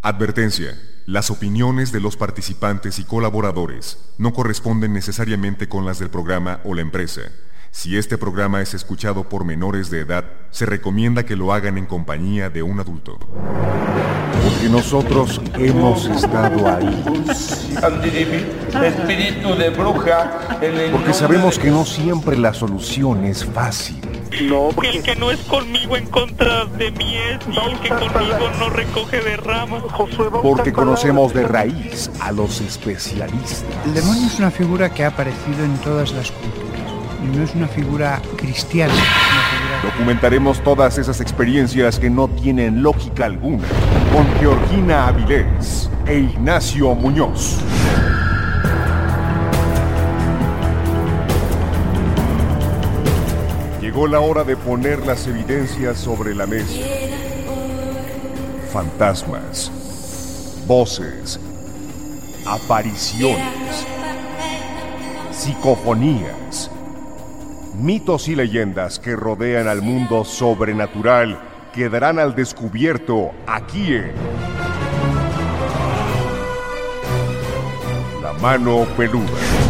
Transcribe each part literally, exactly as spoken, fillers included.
Advertencia. Las opiniones de los participantes y colaboradores no corresponden necesariamente con las del programa o la empresa. Si este programa es escuchado por menores de edad, se recomienda que lo hagan en compañía de un adulto. Porque nosotros hemos estado ahí. Espíritu de bruja. Porque sabemos que no siempre la solución es fácil. No, porque... El que no es conmigo en contra de mí es, y el que conmigo no recoge de ramas. Porque conocemos de raíz a los especialistas. El demonio es una figura que ha aparecido en todas las culturas. Y no es una figura cristiana. Es una figura... Documentaremos todas esas experiencias que no tienen lógica alguna con Georgina Avilés e Ignacio Muñoz. Llegó la hora de poner las evidencias sobre la mesa. Fantasmas, voces, apariciones, psicofonías, mitos y leyendas que rodean al mundo sobrenatural quedarán al descubierto aquí en La Mano Peluda.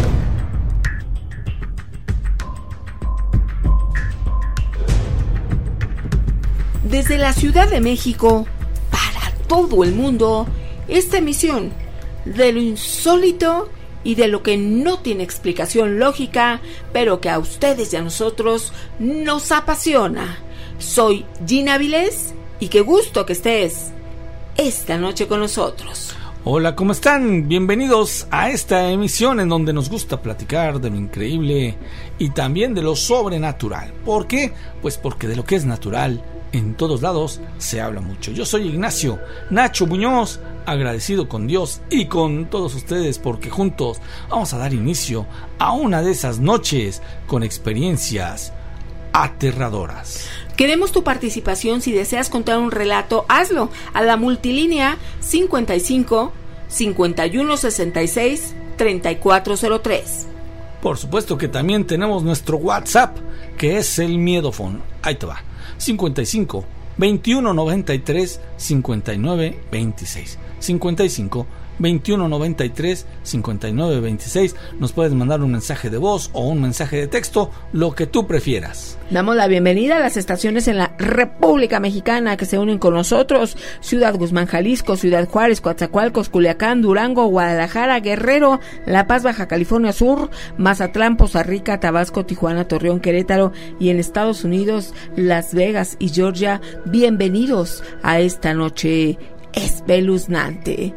Desde la Ciudad de México, para todo el mundo, esta emisión de lo insólito y de lo que no tiene explicación lógica, pero que a ustedes y a nosotros nos apasiona. Soy Gina Avilés y qué gusto que estés esta noche con nosotros. Hola, ¿cómo están? Bienvenidos a esta emisión en donde nos gusta platicar de lo increíble y también de lo sobrenatural. ¿Por qué? Pues porque de lo que es natural en todos lados se habla mucho. Yo soy Ignacio Nacho Muñoz, agradecido con Dios y con todos ustedes porque juntos vamos a dar inicio a una de esas noches con experiencias aterradoras. Queremos tu participación. Si deseas contar un relato, hazlo a la multilínea cincuenta y cinco, cincuenta y uno, sesenta y seis, treinta y cuatro cero tres. Por supuesto que también tenemos nuestro WhatsApp, que es el Miedofon. Ahí te va. cincuenta y cinco, veintiuno noventa y tres, cincuenta y nueve veintiséis. cincuenta y cinco, veintiuno noventa y tres, cincuenta y nueve veintiséis. Nos puedes mandar un mensaje de voz o un mensaje de texto, lo que tú prefieras. Damos la bienvenida a las estaciones en la República Mexicana que se unen con nosotros: Ciudad Guzmán, Jalisco; Ciudad Juárez, Coatzacoalcos, Culiacán, Durango, Guadalajara, Guerrero, La Paz, Baja California Sur, Mazatlán, Poza Rica, Tabasco, Tijuana, Torreón, Querétaro, y en Estados Unidos, Las Vegas y Georgia. Bienvenidos a esta noche espeluznante.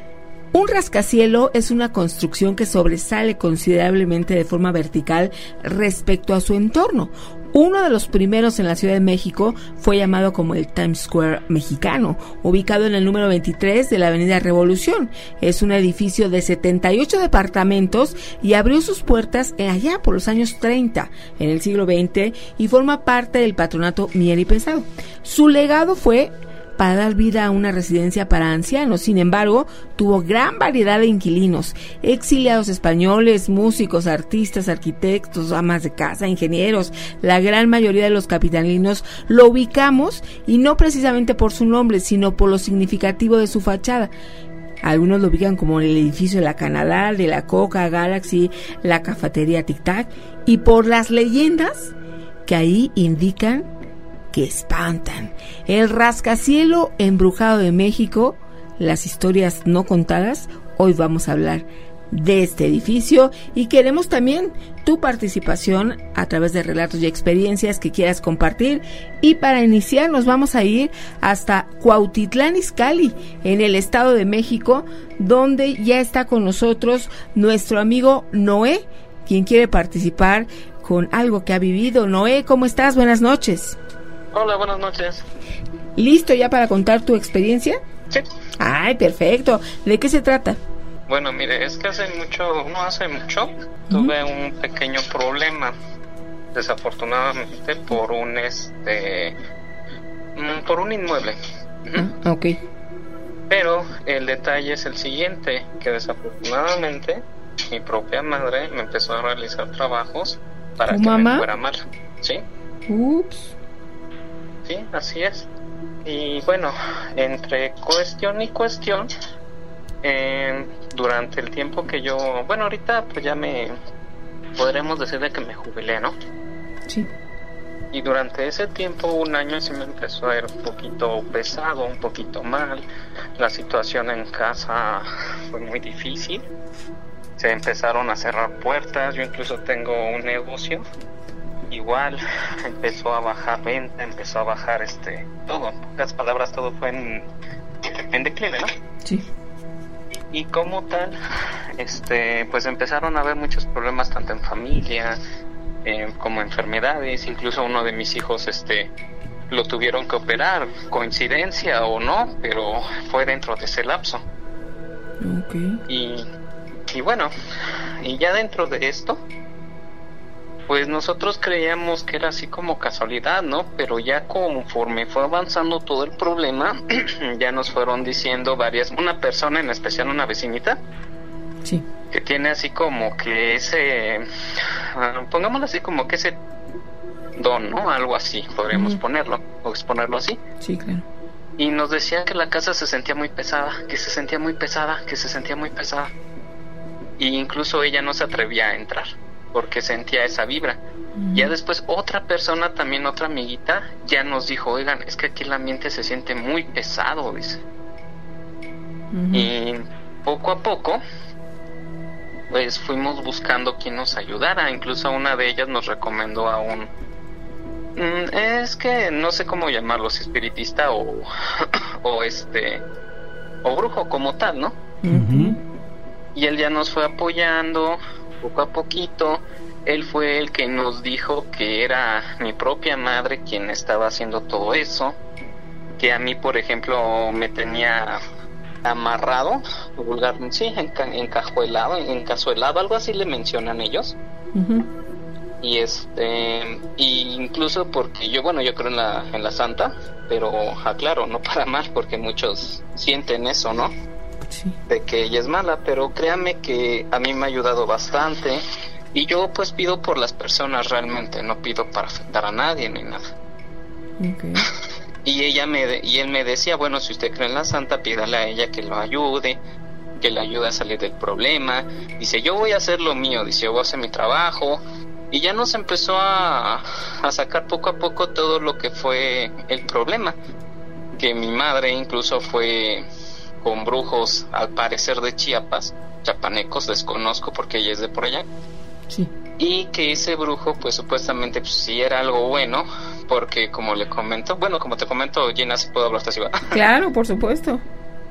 Un rascacielo es una construcción que sobresale considerablemente de forma vertical respecto a su entorno. Uno de los primeros en la Ciudad de México fue llamado como el Times Square mexicano, ubicado en el número veintitrés de la Avenida Revolución. Es un edificio de setenta y ocho departamentos y abrió sus puertas allá por los años treinta, en el siglo veinte, y forma parte del patronato Mier y Pesado. Su legado fue para dar vida a una residencia para ancianos. Sin embargo, tuvo gran variedad de inquilinos: exiliados españoles, músicos, artistas, arquitectos, amas de casa, ingenieros. La gran mayoría de los capitalinos lo ubicamos, y no precisamente por su nombre, sino por lo significativo de su fachada. Algunos lo ubican como el edificio de la Canadá, de la Coca, Galaxy, la cafetería Tic Tac, y por las leyendas que ahí indican que espantan. El rascacielo embrujado de México, las historias no contadas. Hoy vamos a hablar de este edificio y queremos también tu participación a través de relatos y experiencias que quieras compartir. Y para iniciar nos vamos a ir hasta Cuautitlán Izcalli, en el Estado de México, donde ya está con nosotros nuestro amigo Noé, quien quiere participar con algo que ha vivido. Noé, ¿cómo estás? Buenas noches. Hola, buenas noches. ¿Listo ya para contar tu experiencia? Sí. Ay, perfecto. ¿De qué se trata? Bueno, mire, es que hace mucho, no hace mucho, uh-huh. tuve un pequeño problema, desafortunadamente, por un, este, por un inmueble. Uh, ok. Pero el detalle es el siguiente, que desafortunadamente mi propia madre me empezó a realizar trabajos para que mamá? me fuera mal. ¿Sí? Ups. Sí, así es. Y bueno, entre cuestión y cuestión, eh, durante el tiempo que yo, bueno, ahorita pues ya me, podremos decir de que me jubilé, ¿no? Sí. Y durante ese tiempo, un año, sí me empezó a ir un poquito pesado, un poquito mal. La situación en casa fue muy difícil. Se empezaron a cerrar puertas. Yo incluso tengo un negocio. Igual empezó a bajar venta, empezó a bajar este todo. En pocas palabras, todo fue en, en declive, ¿no? Sí. Y como tal, este, pues empezaron a haber muchos problemas tanto en familia, eh, como enfermedades. Incluso uno de mis hijos, este, lo tuvieron que operar, coincidencia o no, pero fue dentro de ese lapso. Okay. Y, y bueno, y ya dentro de esto, pues nosotros creíamos que era así como casualidad, ¿no? Pero ya conforme fue avanzando todo el problema, ya nos fueron diciendo varias, una persona en especial, una vecinita, sí, que tiene así como que ese, uh, pongámoslo así como que ese don, ¿no? Algo así, podríamos uh-huh. ponerlo, o exponerlo así. Sí, claro. Y nos decía que la casa se sentía muy pesada, que se sentía muy pesada, que se sentía muy pesada. Y incluso ella no se atrevía a entrar, porque sentía esa vibra. Uh-huh. Ya después otra persona, también otra amiguita, ya nos dijo, oigan, es que aquí el ambiente se siente muy pesado, dice. Uh-huh. Y poco a poco, pues fuimos buscando quien nos ayudara. Incluso una de ellas nos recomendó a un, mm, es que no sé cómo llamarlo, si espiritista o, o este, o brujo como tal, ¿no? Uh-huh. Y él ya nos fue apoyando poco a poquito. Él fue el que nos dijo que era mi propia madre quien estaba haciendo todo eso, que a mí, por ejemplo, me tenía amarrado, vulgar, sí, enca- encajuelado, encazuelado, algo así le mencionan ellos. Uh-huh. Y este, y incluso porque yo, bueno, yo creo en la en la santa, pero aclaro, no para mal, porque muchos sienten eso, ¿no? Sí. De que ella es mala, pero créanme que a mí me ha ayudado bastante. Y yo pues pido por las personas realmente, no pido para afectar a nadie ni nada. Okay. Y ella me de, y él me decía, bueno, si usted cree en la santa, pídale a ella que lo ayude, que le ayude a salir del problema. Dice, yo voy a hacer lo mío, dice, yo voy a hacer mi trabajo. Y ya nos empezó a, a sacar poco a poco todo lo que fue el problema. Que mi madre incluso fue con brujos, al parecer de Chiapas, chapanecos, desconozco porque ella es de por allá. Sí. Y que ese brujo, pues supuestamente, pues sí era algo bueno, porque como le comento, bueno, como te comento, Gina, si puedo hablar hasta así, ¿va? Claro, por supuesto.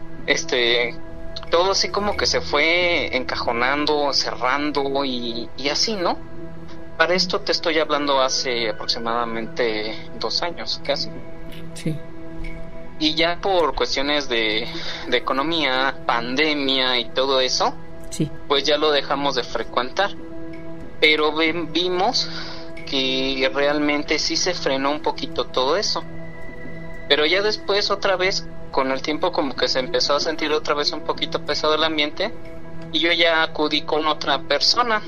Este, todo así como que se fue encajonando, cerrando y, y así, ¿no? Para esto te estoy hablando hace aproximadamente dos años, casi. Sí. Y ya por cuestiones de, de economía, pandemia y todo eso, sí, pues ya lo dejamos de frecuentar. Pero ven, vimos que realmente sí se frenó un poquito todo eso. Pero ya después otra vez, con el tiempo como que se empezó a sentir otra vez un poquito pesado el ambiente. Y yo ya acudí con otra persona.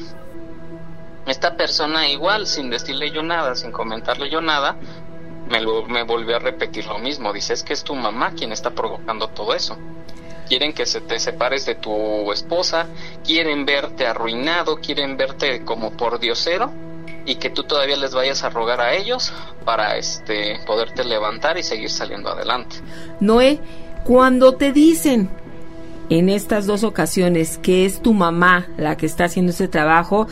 Esta persona igual, sin decirle yo nada, sin comentarle yo nada, me, lo, me volvió a repetir lo mismo. Dice, es que es tu mamá quien está provocando todo eso. Quieren que se te separes de tu esposa, quieren verte arruinado, quieren verte como por diosero y que tú todavía les vayas a rogar a ellos para este poderte levantar y seguir saliendo adelante. Noé, cuando te dicen en estas dos ocasiones que es tu mamá la que está haciendo ese trabajo,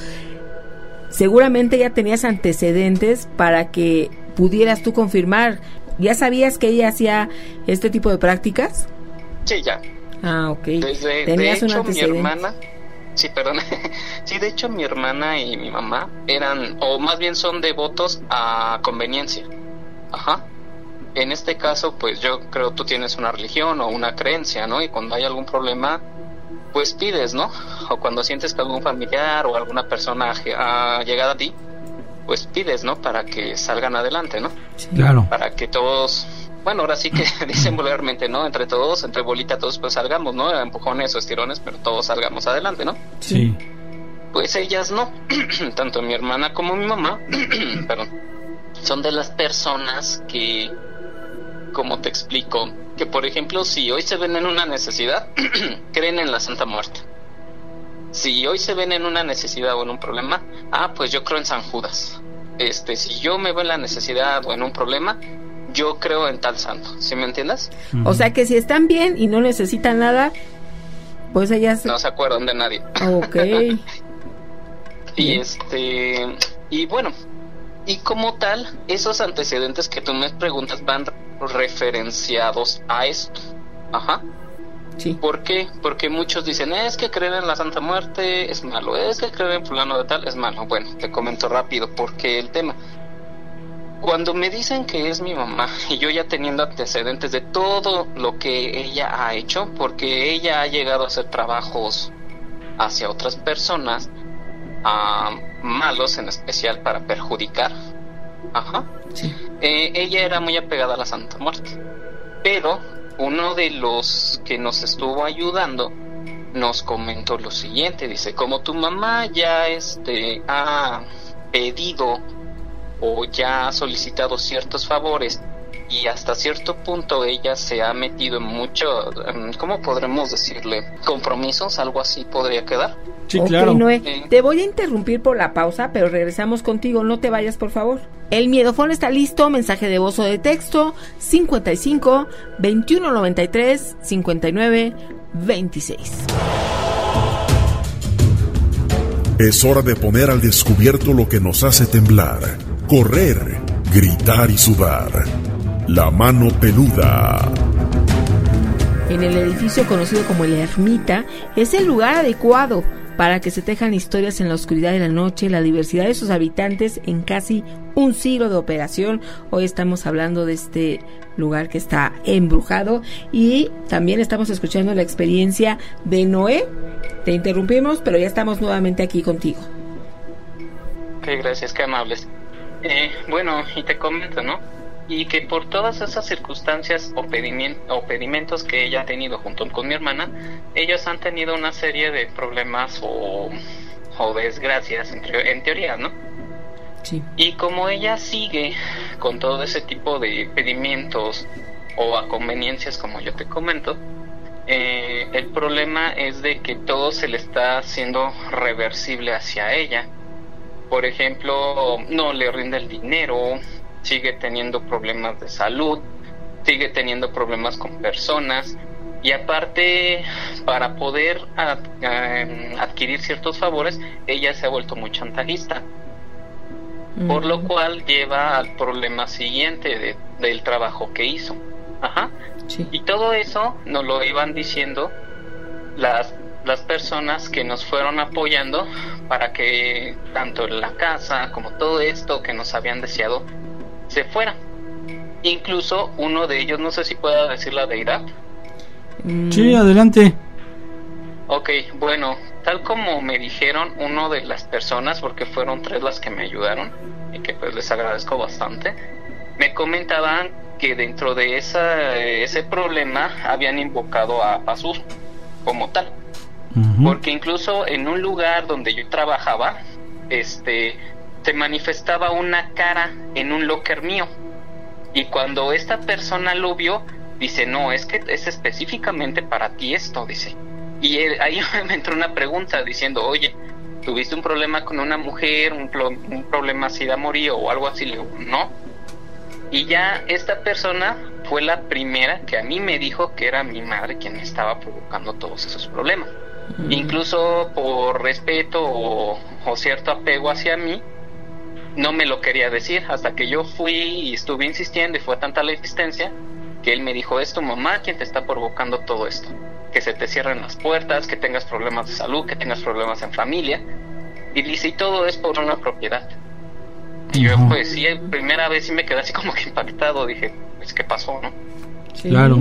seguramente ya tenías antecedentes para que pudieras tú confirmar. ¿Ya sabías que ella hacía este tipo de prácticas? Sí, ya. Ah, ok. Desde, ¿Tenías de hecho, un antecedente? mi hermana, sí, perdón, sí, de hecho mi hermana y mi mamá eran, o más bien son devotos a conveniencia. Ajá. En este caso, pues yo creo tú tienes una religión o una creencia, ¿no? Y cuando hay algún problema, pues pides, ¿no? O cuando sientes que algún familiar o alguna persona ha llegado a ti, pues pides, ¿no? Para que salgan adelante, ¿no? Sí. Claro. Para que todos... Bueno, ahora sí que dicen vulgarmente, ¿no? Entre todos, entre bolita, todos pues salgamos, ¿no? Empujones o estirones, pero todos salgamos adelante, ¿no? Sí. Pues ellas no. Tanto mi hermana como mi mamá, perdón, son de las personas que como te explico, que por ejemplo, si hoy se ven en una necesidad, creen en la Santa Muerte. Si hoy se ven en una necesidad o en un problema, ah, pues yo creo en San Judas. Este, si yo me veo en la necesidad o en un problema, yo creo en tal santo. ¿Sí me entiendes? O sea que si están bien y no necesitan nada, pues ellas no se acuerdan de nadie. Ok. Y este, y bueno, y como tal, esos antecedentes que tú me preguntas van referenciados a esto. Ajá. Sí. ¿Por qué? Porque muchos dicen, es que creer en la Santa Muerte es malo, es que creer en fulano de tal es malo. Bueno, te comento rápido porque el tema. Cuando me dicen que es mi mamá y yo ya teniendo antecedentes de todo lo que ella ha hecho, porque ella ha llegado a hacer trabajos hacia otras personas, uh, malos en especial para perjudicar, ajá, sí. eh, ella era muy apegada a la Santa Muerte, pero uno de los que nos estuvo ayudando nos comentó lo siguiente, dice, como tu mamá ya este ha pedido o ya ha solicitado ciertos favores y hasta cierto punto ella se ha metido en mucho, ¿cómo podremos decirle? Compromisos, algo así podría quedar. Sí, okay, claro. Noé, eh. Te voy a interrumpir por la pausa, pero regresamos contigo, no te vayas por favor. El miedofón está listo, mensaje de voz o de texto, cincuenta y cinco, veintiuno noventa y tres, cincuenta y nueve, veintiséis. Es hora de poner al descubierto lo que nos hace temblar, correr, gritar y sudar. La mano peluda. En el edificio conocido como La Ermita es el lugar adecuado para que se tejan historias en la oscuridad de la noche, la diversidad de sus habitantes en casi un siglo de operación. Hoy estamos hablando de este lugar que está embrujado y también estamos escuchando la experiencia de Noé. Te interrumpimos, pero ya estamos nuevamente aquí contigo. Ok, gracias, qué amables. Eh, bueno, y te comento, ¿no? Y que por todas esas circunstancias o, pediment- o pedimentos que ella ha tenido junto con mi hermana, ellos han tenido una serie de problemas o, o desgracias, en, te- en teoría, ¿no? Sí. Y como ella sigue con todo ese tipo de pedimentos o conveniencias, como yo te comento, eh, el problema es de que todo se le está haciendo reversible hacia ella. Por ejemplo, no le rinde el dinero, sigue teniendo problemas de salud, sigue teniendo problemas con personas y aparte para poder ad, eh, adquirir ciertos favores ella se ha vuelto muy chantajista, mm. por lo cual lleva al problema siguiente de, del trabajo que hizo. Ajá. Sí. Y todo eso nos lo iban diciendo las las personas que nos fueron apoyando para que tanto la casa como todo esto que nos habían deseado se fuera. Incluso uno de ellos, no sé si pueda decir la deidad. Sí, adelante. Ok, bueno, tal como me dijeron uno de las personas, porque fueron tres las que me ayudaron y que pues les agradezco bastante, me comentaban que dentro de esa, ese problema habían invocado a Pasur como tal, uh-huh. porque incluso en un lugar donde yo trabajaba, este se manifestaba una cara en un locker mío y cuando esta persona lo vio dice, no, es que es específicamente para ti esto, dice. Y él, ahí me entró una pregunta diciendo, oye, ¿tuviste un problema con una mujer, un, un problema así de amorío o algo así? Le digo, no. Y ya esta persona fue la primera que a mí me dijo que era mi madre quien me estaba provocando todos esos problemas. Mm. Incluso por respeto o, o cierto apego hacia mí, no me lo quería decir hasta que yo fui y estuve insistiendo y fue tanta la insistencia que él me dijo, es tu mamá quien te está provocando todo esto, que se te cierren las puertas, que tengas problemas de salud, que tengas problemas en familia, y dice, y todo es por una propiedad. Y yo pues sí, primera vez sí me quedé así como que impactado, dije, pues qué pasó, ¿no? Sí. Claro.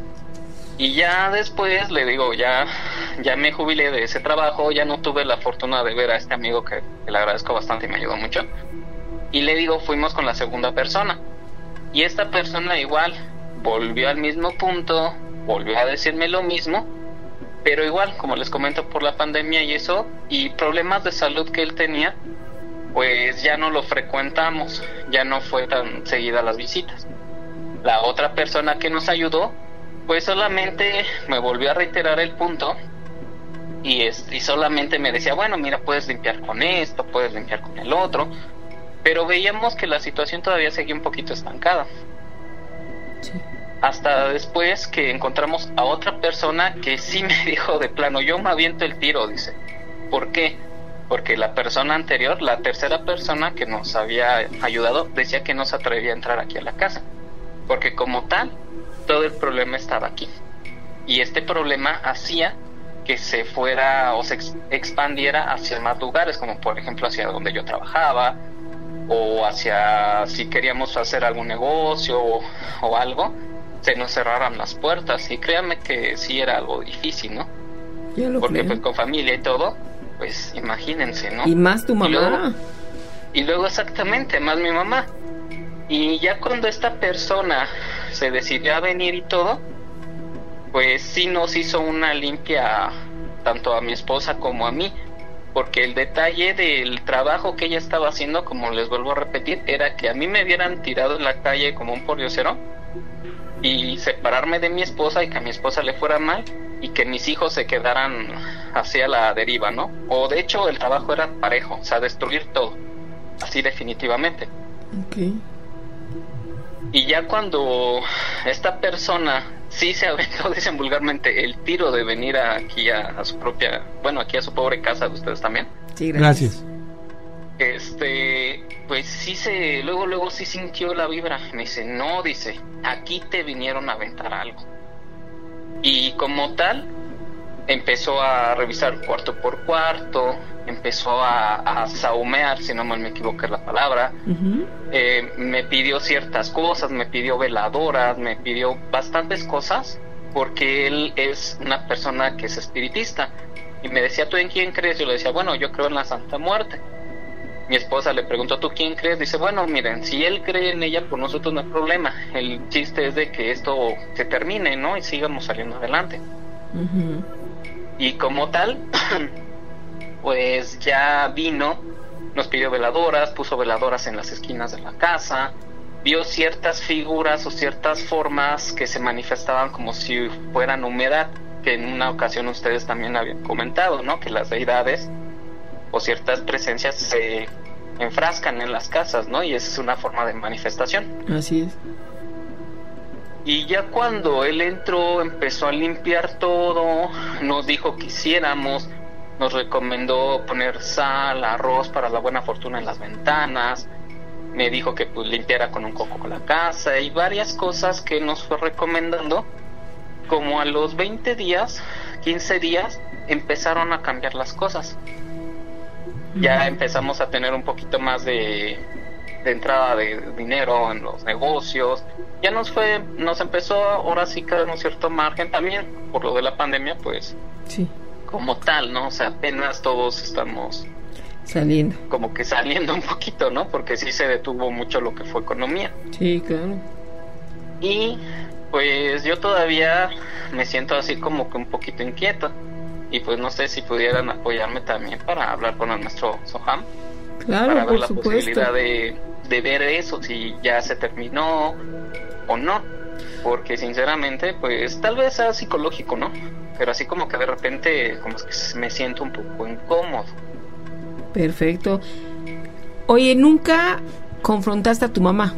Y ya después le digo, ya ya me jubilé de ese trabajo, ya no tuve la fortuna de ver a este amigo que, que le agradezco bastante y me ayudó mucho. Y le digo, fuimos con la segunda persona. Y esta persona igual volvió al mismo punto, volvió a decirme lo mismo, pero igual, como les comento, por la pandemia y eso, y problemas de salud que él tenía, pues ya no lo frecuentamos, ya no fue tan seguida las visitas. La otra persona que nos ayudó, pues solamente me volvió a reiterar el punto y, es, y solamente me decía, bueno, mira, puedes limpiar con esto, puedes limpiar con el otro, pero veíamos que la situación todavía seguía un poquito estancada. Sí. Hasta después que encontramos a otra persona que sí me dijo de plano, yo me aviento el tiro, dice. ¿Por qué? Porque la persona anterior, la tercera persona que nos había ayudado, decía que no se atrevía a entrar aquí a la casa, porque como tal, todo el problema estaba aquí. Y este problema hacía que se fuera o se ex- expandiera hacia más lugares, como por ejemplo hacia donde yo trabajaba, o hacia si queríamos hacer algún negocio o, o algo, se nos cerraran las puertas. Y créanme que sí era algo difícil, ¿no? Ya lo Porque creo. pues con familia y todo, pues imagínense, ¿no? Y más tu mamá. Y luego, y luego exactamente, más mi mamá. Y ya cuando esta persona se decidió a venir y todo, pues sí nos hizo una limpia tanto a mi esposa como a mí, porque el detalle del trabajo que ella estaba haciendo, como les vuelvo a repetir, era que a mí me hubieran tirado en la calle como un pordiosero y separarme de mi esposa y que a mi esposa le fuera mal y que mis hijos se quedaran hacia la deriva, ¿no? O de hecho el trabajo era parejo, o sea, destruir todo, así definitivamente. Okay. Y ya cuando esta persona sí se aventó, dicen vulgarmente, el tiro de venir aquí a, a su propia, bueno, aquí a su pobre casa de ustedes también. Sí, gracias. Gracias. Este, pues sí se, luego, luego sí sintió la vibra. Me dice, no, dice, aquí te vinieron a aventar algo. Y como tal, empezó a revisar cuarto por cuarto, empezó a, a saumear, si no mal me equivoco es la palabra. Uh-huh. Eh, me pidió ciertas cosas, me pidió veladoras, me pidió bastantes cosas, porque él es una persona que es espiritista. Y me decía, ¿tú en quién crees? Yo le decía, bueno, yo creo en la Santa Muerte. Mi esposa le preguntó, ¿tú quién crees? Dice, bueno, miren, si él cree en ella, por nosotros no hay problema. El chiste es de que esto se termine, ¿no? Y sigamos saliendo adelante. Uh-huh. Y como tal, pues ya vino, nos pidió veladoras, puso veladoras en las esquinas de la casa, vio ciertas figuras o ciertas formas que se manifestaban como si fueran humedad, que en una ocasión ustedes también habían comentado, ¿no? Que las deidades o ciertas presencias se enfrascan en las casas, ¿no? Y esa es una forma de manifestación. Así es. Y ya cuando él entró, empezó a limpiar todo, nos dijo que hiciéramos, nos recomendó poner sal, arroz para la buena fortuna en las ventanas, me dijo que pues limpiara con un coco con la casa y varias cosas que nos fue recomendando. Como a los veinte días, quince días, empezaron a cambiar las cosas. Ya empezamos a tener un poquito más de, de entrada de dinero en los negocios. Ya nos fue, nos empezó ahora sí que un cierto margen también por lo de la pandemia, pues sí, como tal, ¿no? O sea, apenas todos estamos saliendo, como que saliendo un poquito, ¿no? Porque sí se detuvo mucho lo que fue economía. Sí, claro. Y pues yo todavía me siento así como que un poquito inquieto. Y pues no sé si pudieran apoyarme también para hablar con el maestro Soham. Claro, para ver por la supuesto. posibilidad de, de ver eso, si ya se terminó o no. Porque sinceramente, pues tal vez sea psicológico, ¿no? Pero así como que de repente como que me siento un poco incómodo. Perfecto. Oye, ¿nunca confrontaste a tu mamá?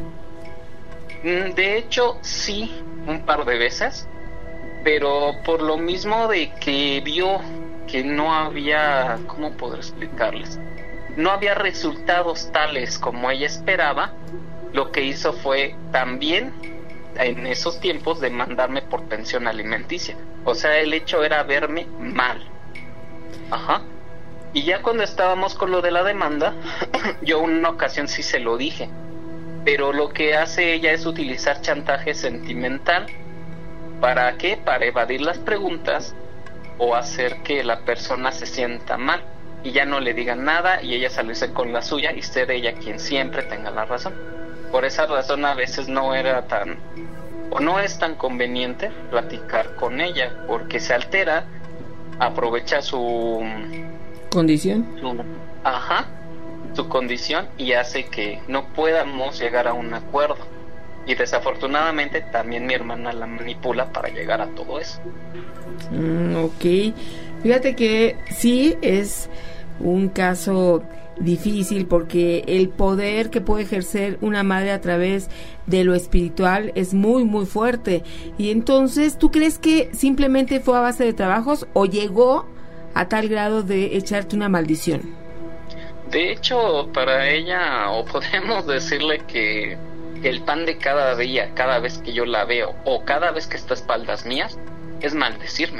De hecho, sí, un par de veces. Pero por lo mismo de que vio que no había, ¿cómo podré explicarles? No había resultados tales como ella esperaba, lo que hizo fue también, en esos tiempos, demandarme por pensión alimenticia. O sea, el hecho era verme mal. Ajá. Y ya cuando estábamos con lo de la demanda, yo en una ocasión sí se lo dije. Pero lo que hace ella es utilizar chantaje sentimental. ¿Para qué? Para evadir las preguntas o hacer que la persona se sienta mal y ya no le digan nada y ella salirse con la suya y ser ella quien siempre tenga la razón. Por esa razón a veces no era tan o no es tan conveniente platicar con ella porque se altera, aprovecha su condición, su, ajá, su condición y hace que no podamos llegar a un acuerdo. Y desafortunadamente también mi hermana la manipula para llegar a todo eso. Mm, ok. Fíjate que sí es un caso difícil, porque el poder que puede ejercer una madre a través de lo espiritual es muy muy fuerte. Y entonces, ¿tú crees que simplemente fue a base de trabajos o llegó a tal grado de echarte una maldición? De hecho, para ella, o podemos decirle que el pan de cada día, cada vez que yo la veo o cada vez que está a espaldas mías, es maldecirme.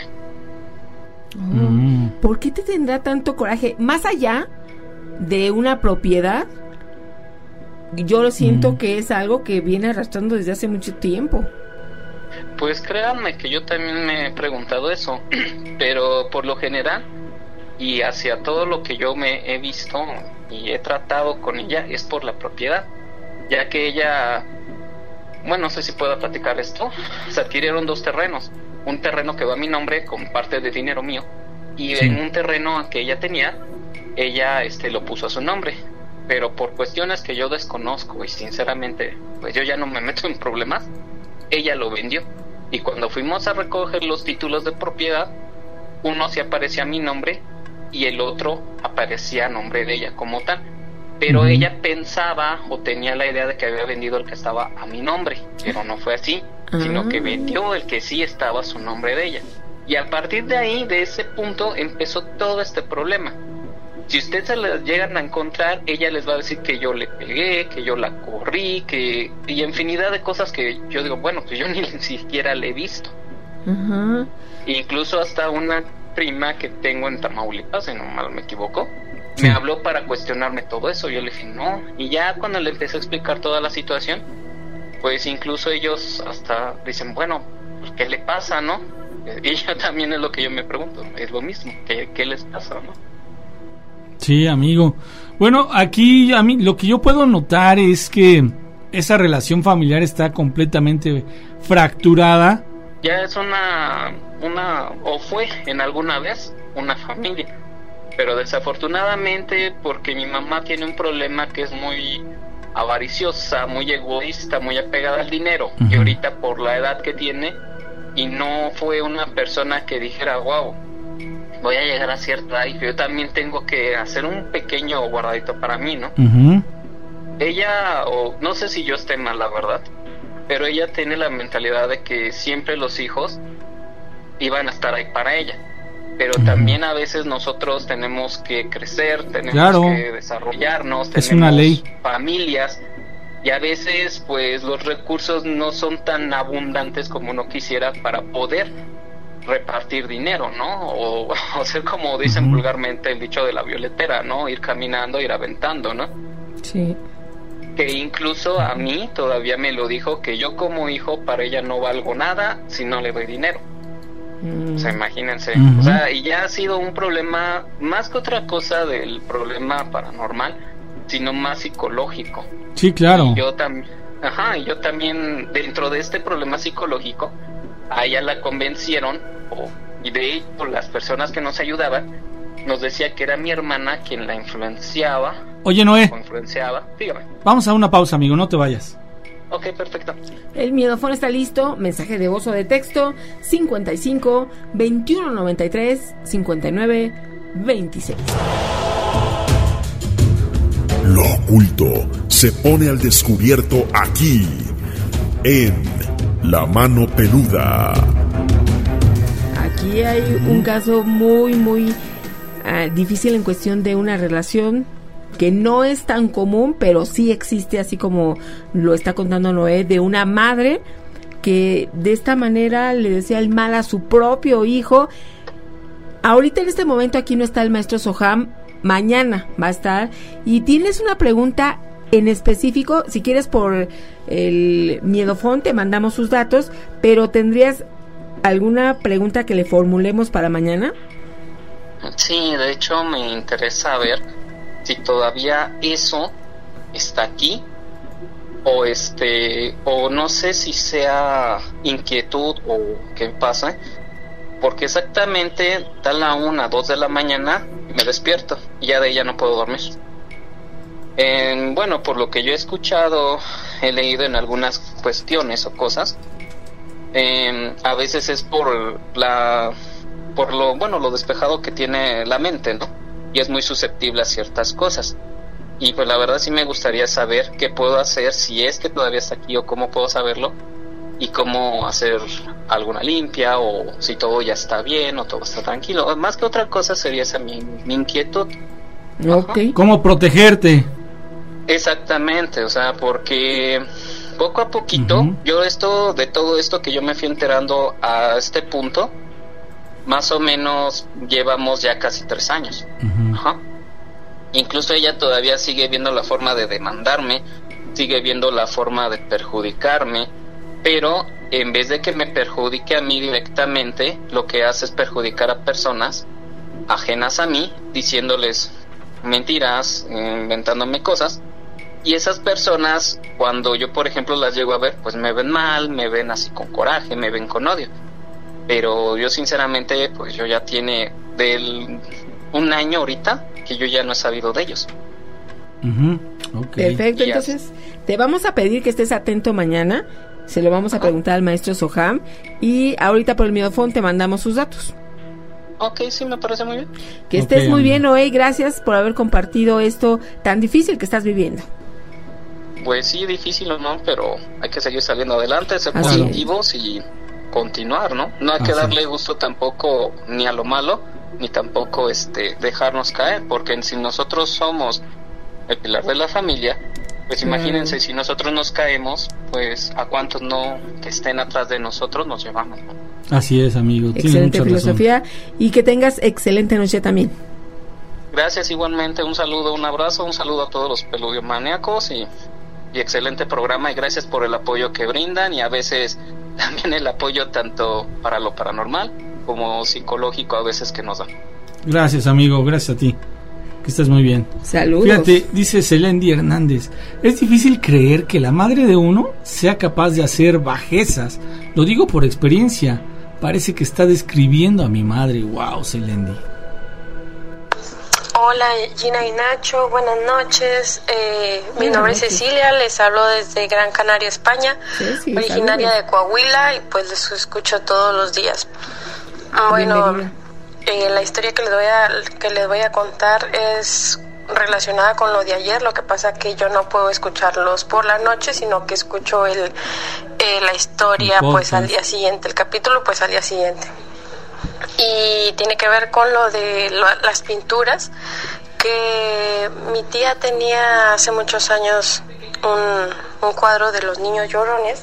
Oh, ¿por qué te tendrá tanto coraje? Más allá de una propiedad, yo lo siento mm. que es algo que viene arrastrando desde hace mucho tiempo. Pues créanme que yo también me he preguntado eso, pero por lo general y hacia todo lo que yo me he visto y he tratado con ella es por la propiedad, ya que ella, bueno, no sé si pueda platicar esto, se adquirieron dos terrenos, un terreno que va a mi nombre con parte de dinero mío, y sí. en un terreno que ella tenía, ella este lo puso a su nombre, pero por cuestiones que yo desconozco y sinceramente pues yo ya no me meto en problemas, ella lo vendió, y cuando fuimos a recoger los títulos de propiedad, uno sí aparecía a mi nombre y el otro aparecía a nombre de ella como tal, pero uh-huh. ella pensaba o tenía la idea de que había vendido el que estaba a mi nombre, pero no fue así, uh-huh. sino que vendió el que sí estaba a su nombre de ella, y a partir de ahí, de ese punto, empezó todo este problema. Si ustedes se la llegan a encontrar, ella les va a decir que yo le pegué, que yo la corrí, que y infinidad de cosas que yo digo, bueno, pues yo ni siquiera le he visto. Uh-huh. Incluso hasta una prima que tengo en Tamaulipas, si no mal me equivoco, sí. me habló para cuestionarme todo eso. Yo le dije no, y ya cuando le empecé a explicar toda la situación, pues incluso ellos hasta dicen, bueno, pues ¿qué le pasa, no? Y yo también es lo que yo me pregunto, es lo mismo, ¿qué, qué les pasa, no? Sí, amigo. Bueno, aquí a mí lo que yo puedo notar es que esa relación familiar está completamente fracturada. Ya es una, una, o fue en alguna vez una familia, pero desafortunadamente porque mi mamá tiene un problema que es muy avariciosa, muy egoísta, muy apegada al dinero, uh-huh. y ahorita por la edad que tiene, y no fue una persona que dijera, wow, voy a llegar a cierta edad y yo también tengo que hacer un pequeño guardadito para mí, ¿no? Uh-huh. Ella, o no sé si yo esté mal, la verdad, pero ella tiene la mentalidad de que siempre los hijos iban a estar ahí para ella, pero uh-huh. también a veces nosotros tenemos que crecer, tenemos claro. que desarrollarnos, tenemos es una ley. familias, y a veces pues los recursos no son tan abundantes como uno quisiera para poder repartir dinero, ¿no? O, o ser como dicen uh-huh. vulgarmente el dicho de la violetera, ¿no? Ir caminando, ir aventando, ¿no? Sí. Que incluso a mí todavía me lo dijo, que yo como hijo para ella no valgo nada si no le doy dinero. Mm. O sea, imagínense. Uh-huh. O sea, y ya ha sido un problema, más que otra cosa del problema paranormal, sino más psicológico. Sí, claro. Y yo también, ajá, y yo también dentro de este problema psicológico, a ella la convencieron, o, y de hecho las personas que nos ayudaban nos decía que era mi hermana quien la influenciaba. Oye, Noé, o influenciaba. Dígame. Vamos a una pausa, amigo, no te vayas. Ok, perfecto. El miedofón está listo. Mensaje de voz o de texto cincuenta y cinco, veintiuno noventa y tres, cincuenta y nueve, veintiséis. Lo oculto se pone al descubierto aquí en La Mano Peluda. Aquí hay un caso muy, muy uh, difícil en cuestión de una relación que no es tan común, pero sí existe, así como lo está contando Noé, de una madre que de esta manera le decía el mal a su propio hijo. Ahorita en este momento aquí no está el maestro Soham, mañana va a estar, y tienes una pregunta en específico, si quieres por el miedofón te mandamos sus datos, pero ¿tendrías alguna pregunta que le formulemos para mañana? Sí, de hecho me interesa ver si todavía eso está aquí, o este, o no sé si sea inquietud o qué pasa, porque exactamente da la una, dos de la mañana me despierto y ya de ella no puedo dormir. En, bueno, por lo que yo he escuchado, he leído en algunas cuestiones o cosas, eh, a veces es por la por lo bueno lo despejado que tiene la mente, ¿no? Y es muy susceptible a ciertas cosas. Y pues la verdad sí me gustaría saber qué puedo hacer, si es que todavía está aquí, o cómo puedo saberlo, y cómo hacer alguna limpia, o si todo ya está bien o todo está tranquilo. Más que otra cosa sería esa mi, mi inquietud. Okay. ¿Cómo protegerte? Exactamente, o sea, porque poco a poquito, uh-huh. yo esto, de todo esto que yo me fui enterando a este punto, más o menos llevamos ya casi tres años. Uh-huh. Ajá. Incluso ella todavía sigue viendo la forma de demandarme, sigue viendo la forma de perjudicarme, pero en vez de que me perjudique a mí directamente, lo que hace es perjudicar a personas ajenas a mí, diciéndoles mentiras, inventándome cosas, y esas personas, cuando yo por ejemplo las llego a ver, pues me ven mal, me ven así con coraje, me ven con odio. Pero yo sinceramente, pues yo ya tiene del un año ahorita que yo ya no he sabido de ellos. Uh-huh. Okay. Perfecto, entonces te vamos a pedir que estés atento mañana, se lo vamos a preguntar al maestro Soham, y ahorita por el micrófono te mandamos sus datos. Ok, sí, me parece muy bien. Que estés okay, muy bien, Noé, gracias por haber compartido esto tan difícil que estás viviendo. Pues sí, difícil o no, pero hay que seguir saliendo adelante, ser Así positivos es. Y continuar, ¿no? No hay Así que darle gusto tampoco ni a lo malo, ni tampoco este dejarnos caer, porque si nosotros somos el pilar de la familia, pues imagínense, mm. si nosotros nos caemos, pues a cuántos no que estén atrás de nosotros nos llevamos, ¿no? Así es, amigo. Excelente filosofía razón. Y que tengas excelente noche también. Gracias, igualmente, un saludo, un abrazo, un saludo a todos los peludomaníacos y, y excelente programa, y gracias por el apoyo que brindan, y a veces también el apoyo tanto para lo paranormal como psicológico a veces que nos dan. Gracias, amigo, gracias a ti. Que estés muy bien. Saludos. Fíjate, dice Celendi Hernández, es difícil creer que la madre de uno sea capaz de hacer bajezas. Lo digo por experiencia. Parece que está describiendo a mi madre. Wow, Celendi. Hola Gina y Nacho, buenas noches. Eh, mi nombre es Cecilia, les hablo desde Gran Canaria, España, sí, sí, originaria saludos. de Coahuila, y pues les escucho todos los días. Bueno, eh, la historia que les voy a que les voy a contar es relacionada con lo de ayer. Lo que pasa que yo no puedo escucharlos por la noche, sino que escucho el eh, la historia pues al día siguiente, el capítulo pues al día siguiente. Y tiene que ver con lo de lo, las pinturas, que mi tía tenía hace muchos años un, un cuadro de los niños llorones,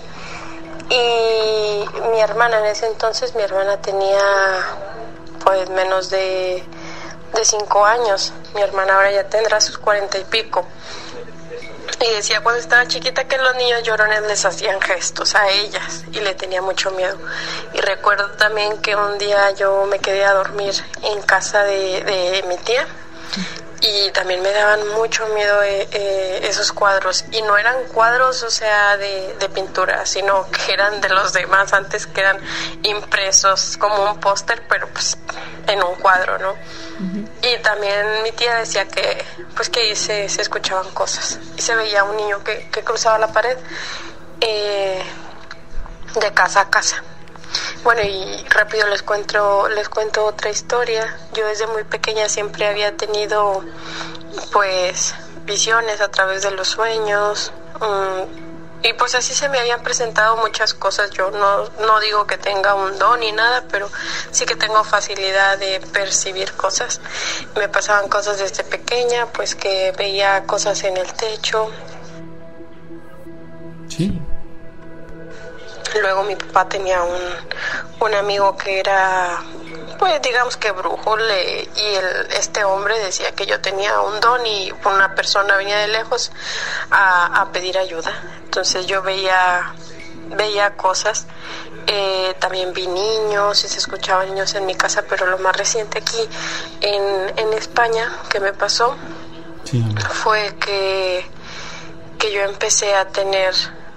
y mi hermana en ese entonces, mi hermana tenía pues menos de, de cinco años, mi hermana ahora ya tendrá sus cuarenta y pico. Y decía cuando estaba chiquita que los niños llorones les hacían gestos a ellas y le tenía mucho miedo. Y recuerdo también que un día yo me quedé a dormir en casa de, de mi tía, y también me daban mucho miedo eh, eh, esos cuadros. Y no eran cuadros, o sea, de, de pintura, sino que eran de los demás antes, que eran impresos como un póster, pero pues en un cuadro, ¿no? Uh-huh. Y también mi tía decía que pues que se, se escuchaban cosas y se veía un niño que, que cruzaba la pared eh, de casa a casa. Bueno, y rápido les cuento les cuento otra historia. Yo desde muy pequeña siempre había tenido pues visiones a través de los sueños, um, y pues así se me habían presentado muchas cosas. Yo no, no digo que tenga un don ni nada, pero sí que tengo facilidad de percibir cosas. Me pasaban cosas desde pequeña, pues que veía cosas en el techo. Sí. Luego mi papá tenía un, un amigo que era, pues digamos que brujo, le, y el, este hombre decía que yo tenía un don, y una persona venía de lejos a, a pedir ayuda. Entonces yo veía veía cosas, eh, también vi niños y se escuchaban niños en mi casa, pero lo más reciente aquí en, en España que me pasó sí. fue que, que yo empecé a tener...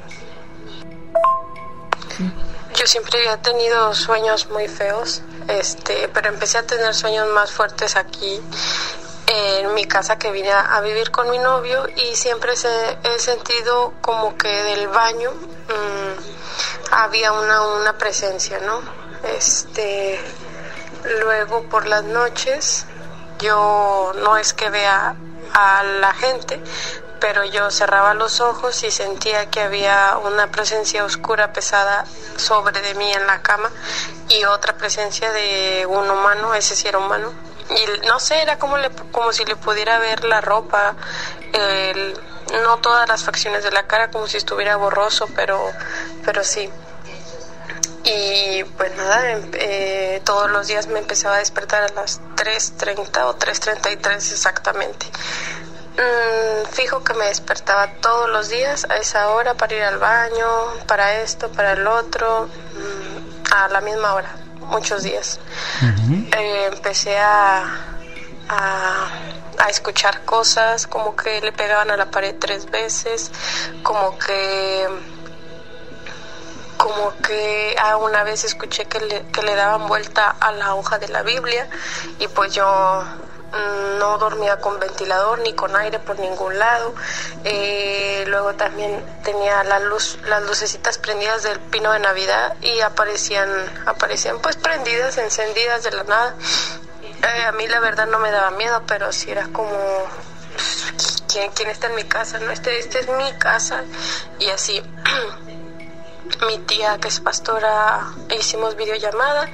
Yo siempre había tenido sueños muy feos, este, pero empecé a tener sueños más fuertes aquí, en mi casa que vine a, a vivir con mi novio, y siempre se, he sentido como que del baño mmm, había una, una presencia, ¿no? Este, luego por las noches yo no es que vea a la gente, pero yo cerraba los ojos y sentía que había una presencia oscura, pesada, sobre de mí en la cama, y otra presencia de un humano, ese sí era humano, y no sé, era como, le, como si le pudiera ver la ropa, el, no todas las facciones de la cara, como si estuviera borroso, pero, pero sí. Y pues nada, eh, todos los días me empezaba a despertar a las tres treinta o tres treinta y tres exactamente. Mm, fijo que me despertaba todos los días a esa hora para ir al baño, para esto, para el otro, mm, a la misma hora, muchos días. Uh-huh. Eh, empecé a, a, a escuchar cosas, como que le pegaban a la pared tres veces, como que... como que ah, una vez escuché que le, que le daban vuelta a la hoja de la Biblia, y pues yo mmm, no dormía con ventilador ni con aire por ningún lado. Eh, luego también tenía la luz, las lucecitas prendidas del pino de Navidad, y aparecían, aparecían pues prendidas, encendidas de la nada. Eh, a mí la verdad no me daba miedo, pero sí era como... ¿quién, quién está en mi casa? No, este, este es mi casa, y así... Mi tía, que es pastora, hicimos videollamada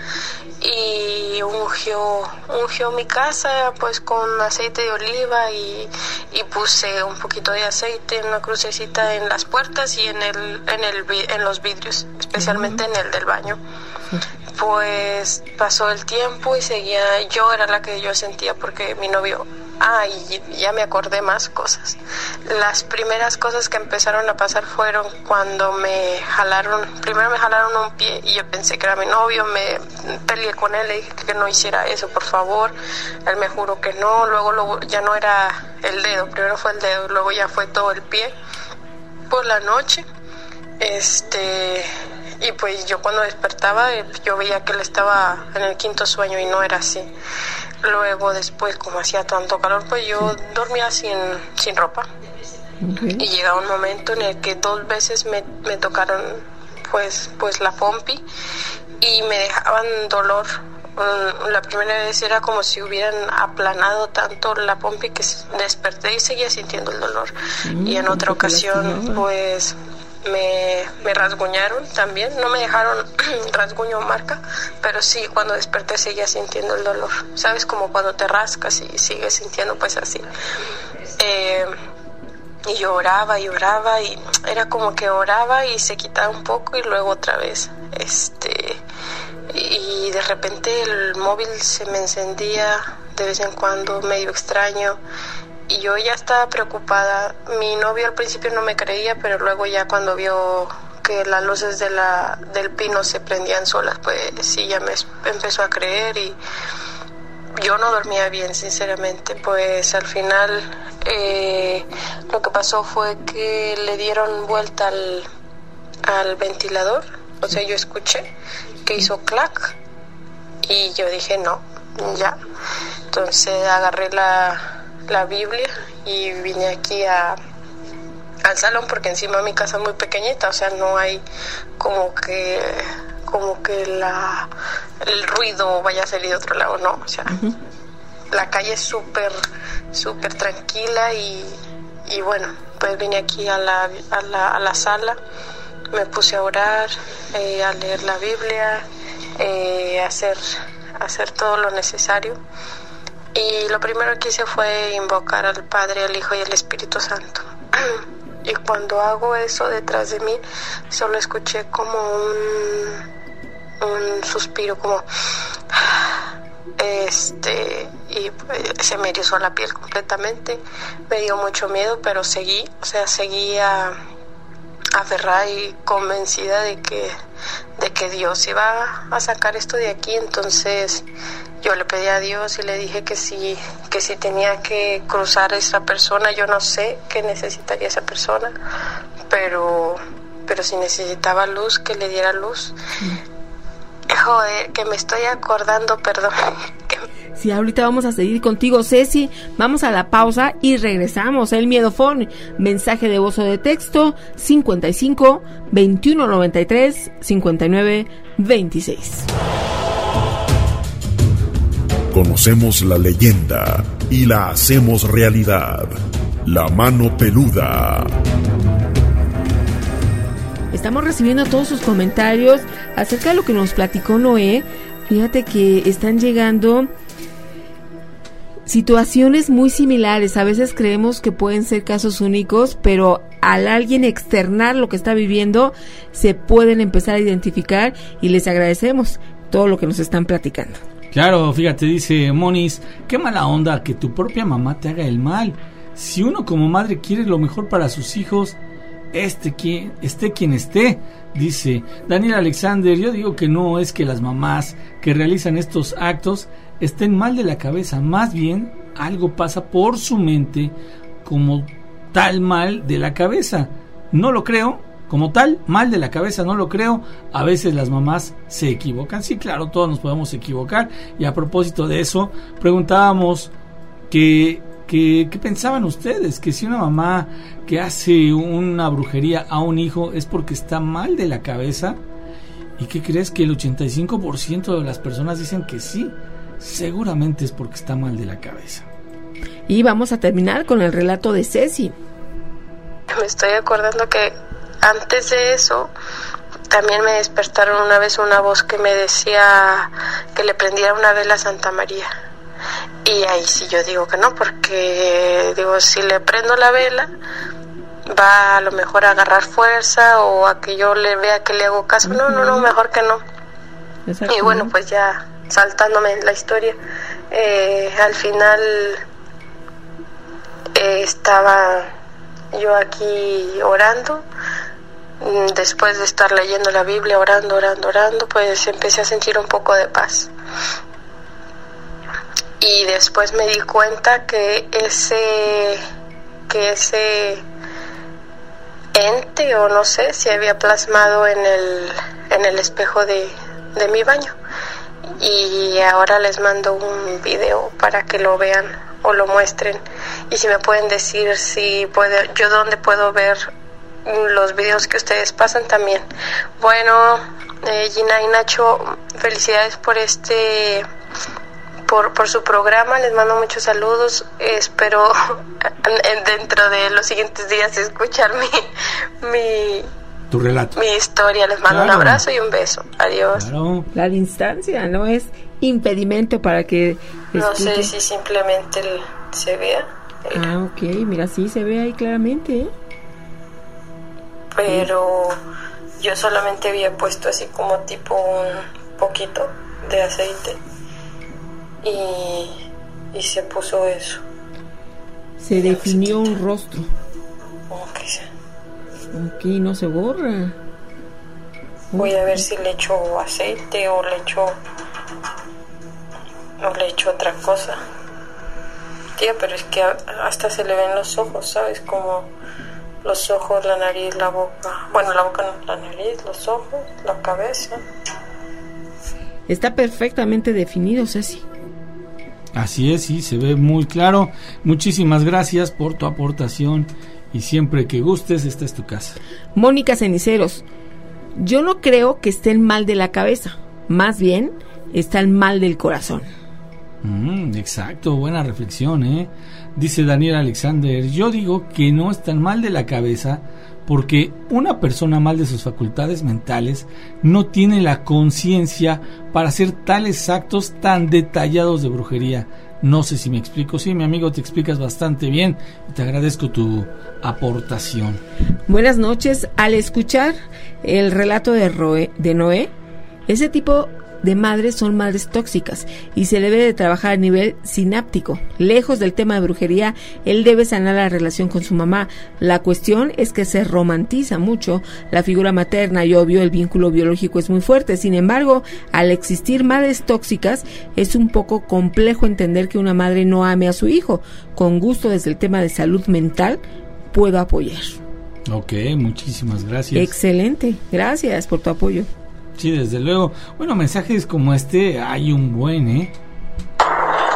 y ungió, ungió mi casa pues con aceite de oliva, y, y puse un poquito de aceite en una crucecita en las puertas y en el, en el, en los vidrios, especialmente en el del baño. Pues pasó el tiempo y seguía, yo era la que yo sentía, porque mi novio, ah, y ya me acordé más cosas. Las primeras cosas que empezaron a pasar fueron cuando me jalaron, primero me jalaron un pie y yo pensé que era mi novio, me peleé con él, le dije que no hiciera eso, por favor. Él me juró que no, luego, luego ya no era el dedo, primero fue el dedo, luego ya fue todo el pie. Por la noche, este... y pues yo cuando despertaba, yo veía que él estaba en el quinto sueño y no era así. Luego después, como hacía tanto calor, pues yo dormía sin, sin ropa. Okay. Y llegaba un momento en el que dos veces me, me tocaron pues, pues la pompi y me dejaban dolor. La primera vez era como si hubieran aplanado tanto la pompi que desperté y seguía sintiendo el dolor. Mm, y en otra ocasión, pues... Me, me rasguñaron también, no me dejaron rasguño o marca, pero sí, cuando desperté seguía sintiendo el dolor, ¿sabes? Como cuando te rascas y sigues sintiendo pues así. Eh, y yo oraba y oraba y era como que oraba y se quitaba un poco y luego otra vez. Este, y de repente el móvil se me encendía de vez en cuando, medio extraño. Y yo ya estaba preocupada. Mi novio al principio no me creía, pero luego ya cuando vio que las luces de la, del pino se prendían solas, pues sí, ya me empezó a creer, y yo no dormía bien, sinceramente. Pues al final eh, lo que pasó fue que le dieron vuelta al, al ventilador. O sea, yo escuché que hizo clac y yo dije no, ya. Entonces agarré la... la Biblia y vine aquí a, al salón, porque encima mi casa es muy pequeñita, o sea, no hay como que como que la el ruido vaya a salir de otro lado, no, o sea, uh-huh. La calle es súper súper tranquila y, y bueno, pues vine aquí a la, a la, a la sala, me puse a orar, eh, a leer la Biblia, eh, a hacer, a hacer todo lo necesario. Y lo primero que hice fue invocar al Padre, al Hijo y al Espíritu Santo. Y cuando hago eso detrás de mí, solo escuché como un, un suspiro, como... Este, y se me erizó la piel completamente. Me dio mucho miedo, pero seguí, o sea, seguía aferrada y convencida de que, de que Dios iba a sacar esto de aquí. Entonces... yo le pedí a Dios y le dije que si, que si tenía que cruzar a esa persona, yo no sé qué necesitaría esa persona, pero, pero si necesitaba luz, que le diera luz. Mm. Joder, que me estoy acordando, perdón, que, Sí, ahorita vamos a seguir contigo, Ceci. Vamos a la pausa y regresamos. El Miedofón, mensaje de voz o de texto, cincuenta y cinco, veintiuno noventa y tres, cincuenta y nueve, veintiséis. Conocemos la leyenda y la hacemos realidad. La mano peluda. Estamos recibiendo todos sus comentarios acerca de lo que nos platicó Noé. Fíjate que están llegando situaciones muy similares. A veces creemos que pueden ser casos únicos, pero al alguien externar lo que está viviendo, se pueden empezar a identificar y les agradecemos todo lo que nos están platicando. Claro, fíjate, dice Monis, qué mala onda que tu propia mamá te haga el mal. Si uno como madre quiere lo mejor para sus hijos, este quien, esté quien esté, dice Daniel Alexander. Yo digo que no es que las mamás que realizan estos actos estén mal de la cabeza, más bien algo pasa por su mente como tal mal de la cabeza. No lo creo. Como tal, mal de la cabeza, no lo creo. A veces las mamás se equivocan. Sí, claro, todos nos podemos equivocar. Y a propósito de eso, preguntábamos que, que, ¿qué pensaban ustedes? Que si una mamá que hace una brujería a un hijo es porque está mal de la cabeza. ¿Y qué crees? Que el ochenta y cinco por ciento de las personas dicen que sí. Seguramente es porque está mal de la cabeza. Y vamos a terminar con el relato de Ceci. Me estoy acordando que antes de eso, también me despertaron una vez una voz que me decía que le prendiera una vela a Santa María. Y ahí sí yo digo que no, porque digo, si le prendo la vela, va a lo mejor a agarrar fuerza o a que yo le vea que le hago caso. No, no, no, mejor que no. Exacto. Y bueno, pues ya saltándome en la historia, eh, al final eh, estaba yo aquí orando. Después de estar leyendo la Biblia, orando, orando, orando, pues empecé a sentir un poco de paz. Y después me di cuenta que ese, que ese ente, o no sé, se había plasmado en el, en el espejo de, de mi baño. Y ahora les mando un video para que lo vean o lo muestren. Y si me pueden decir si puedo, yo dónde puedo ver los videos que ustedes pasan también. Bueno, eh, Gina y Nacho, felicidades por este por, por su programa, les mando muchos saludos. Espero dentro de los siguientes días escuchar mi mi, tu relato, mi historia. Les mando claro. un abrazo y un beso. Adiós. Claro. La distancia no es impedimento para que no sé si simplemente el, se vea. Ah, ok, mira, sí se ve ahí claramente, ¿eh? Pero yo solamente había puesto así como tipo un poquito de aceite y, y se puso eso. Se y definió un rostro. Ok, sí. Ok, no se borra. Voy a ver si le echo aceite o le echo o le echo otra cosa. Tía, pero es que hasta se le ven los ojos, ¿sabes? Como los ojos, la nariz, la boca. Bueno, la boca no, la nariz, los ojos, la cabeza. Está perfectamente definido, Ceci. Así es, sí, se ve muy claro. Muchísimas gracias por tu aportación y siempre que gustes, esta es tu casa. Mónica Ceniceros, yo no creo que esté el mal de la cabeza, más bien está el mal del corazón. Mm, exacto, buena reflexión, ¿eh? Dice Daniel Alexander, yo digo que no es tan mal de la cabeza porque una persona mal de sus facultades mentales no tiene la conciencia para hacer tales actos tan detallados de brujería. No sé si me explico. Sí, mi amigo, te explicas bastante bien y te agradezco tu aportación. Buenas noches. Al escuchar el relato de, Roe, de Noé, ese tipo de madres son madres tóxicas y se debe de trabajar a nivel sináptico. Lejos del tema de brujería, él debe sanar la relación con su mamá. La cuestión es que se romantiza mucho la figura materna y obvio el vínculo biológico es muy fuerte. Sin embargo, al existir madres tóxicas, es un poco complejo entender que una madre no ame a su hijo. Con gusto, desde el tema de salud mental, puedo apoyar. Ok, muchísimas gracias. Excelente, gracias por tu apoyo. Sí, desde luego. Bueno, mensajes como este hay un buen, ¿eh?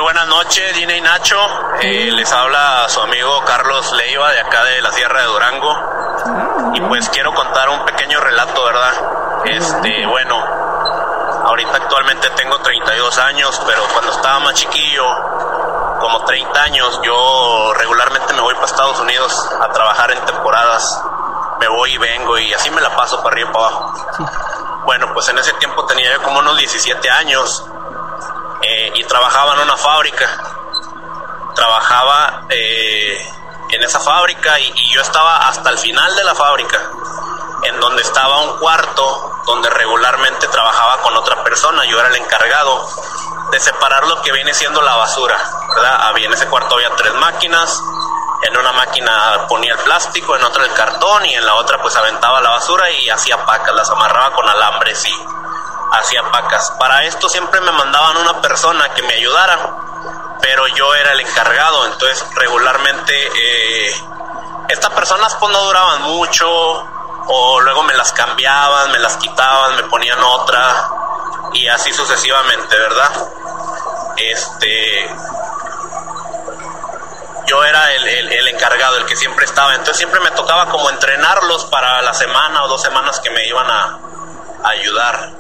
Muy buenas noches, Dina y Nacho. Eh, les habla su amigo Carlos Leiva de acá de la Sierra de Durango. Y pues quiero contar un pequeño relato, ¿verdad? Este, bueno, ahorita actualmente tengo treinta y dos años, pero cuando estaba más chiquillo, como treinta años, yo regularmente me voy para Estados Unidos a trabajar en temporadas. Me voy y vengo y así me la paso para arriba y para abajo. Sí. Bueno, pues en ese tiempo tenía yo como unos diecisiete años eh, y trabajaba en una fábrica. Trabajaba eh, en esa fábrica y, y yo estaba hasta el final de la fábrica, en donde estaba un cuarto donde regularmente trabajaba con otra persona. Yo era el encargado de separar lo que viene siendo la basura, ¿verdad? Había, en ese cuarto había tres máquinas. En una máquina ponía el plástico, en otra el cartón y en la otra pues aventaba la basura y hacía pacas, las amarraba con alambres y hacía pacas. Para esto siempre me mandaban una persona que me ayudara, pero yo era el encargado, entonces regularmente eh, estas personas pues no duraban mucho, o luego me las cambiaban, me las quitaban, me ponían otra y así sucesivamente, ¿verdad? Este... Yo era el, el, el encargado, el que siempre estaba, entonces siempre me tocaba como entrenarlos para la semana o dos semanas que me iban a, a ayudar.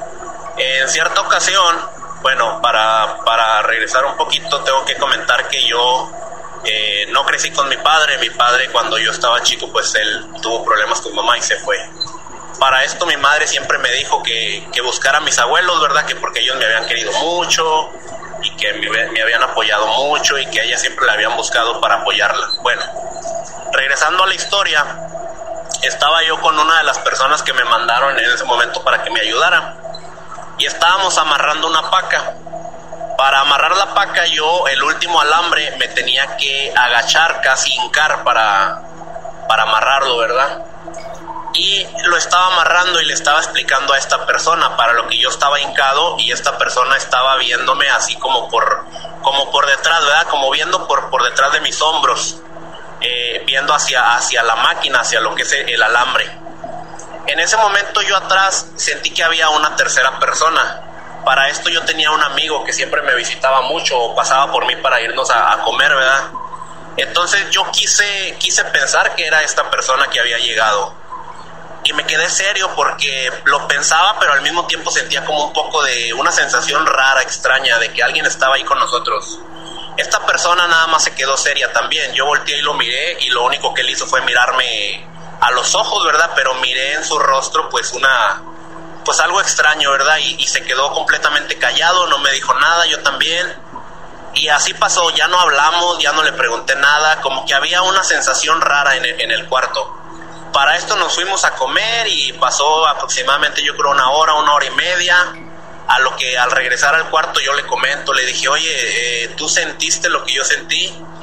En cierta ocasión, bueno, para, para regresar un poquito, tengo que comentar que yo eh, no crecí con mi padre. Mi padre, cuando yo estaba chico, pues él tuvo problemas con mamá y se fue. Para esto mi madre siempre me dijo que, que buscara a mis abuelos, ¿verdad? Que porque ellos me habían querido mucho y que me, me habían apoyado mucho y que a ella siempre la habían buscado para apoyarla. Bueno, regresando a la historia, estaba yo con una de las personas que me mandaron en ese momento para que me ayudara y estábamos amarrando una paca. Para amarrar la paca yo, el último alambre, me tenía que agachar, casi hincar para, para amarrarlo, ¿verdad? Y lo estaba amarrando y le estaba explicando a esta persona para lo que yo estaba hincado, y esta persona estaba viéndome así como por, como por detrás, ¿verdad? Como viendo por, por detrás de mis hombros, eh, viendo hacia, hacia la máquina, hacia lo que es el alambre. En ese momento yo atrás sentí que había una tercera persona. Para esto yo tenía un amigo que siempre me visitaba mucho o pasaba por mí para irnos a, a comer, ¿verdad? Entonces yo quise, quise pensar que era esta persona que había llegado. Y me quedé serio porque lo pensaba, pero al mismo tiempo sentía como un poco de una sensación rara, extraña, de que alguien estaba ahí con nosotros. Esta persona nada más se quedó seria también. Yo volteé y lo miré y lo único que él hizo fue mirarme a los ojos, ¿verdad? Pero miré en su rostro pues una... pues algo extraño, ¿verdad? Y, y se quedó completamente callado, no me dijo nada, yo también. Y así pasó, ya no hablamos, ya no le pregunté nada, como que había una sensación rara en el, en el cuarto. Para esto nos fuimos a comer y pasó aproximadamente, yo creo, una hora, una hora y media. A lo que al regresar al cuarto yo le comento, le dije, oye, eh, ¿tú sentiste lo que yo sentí?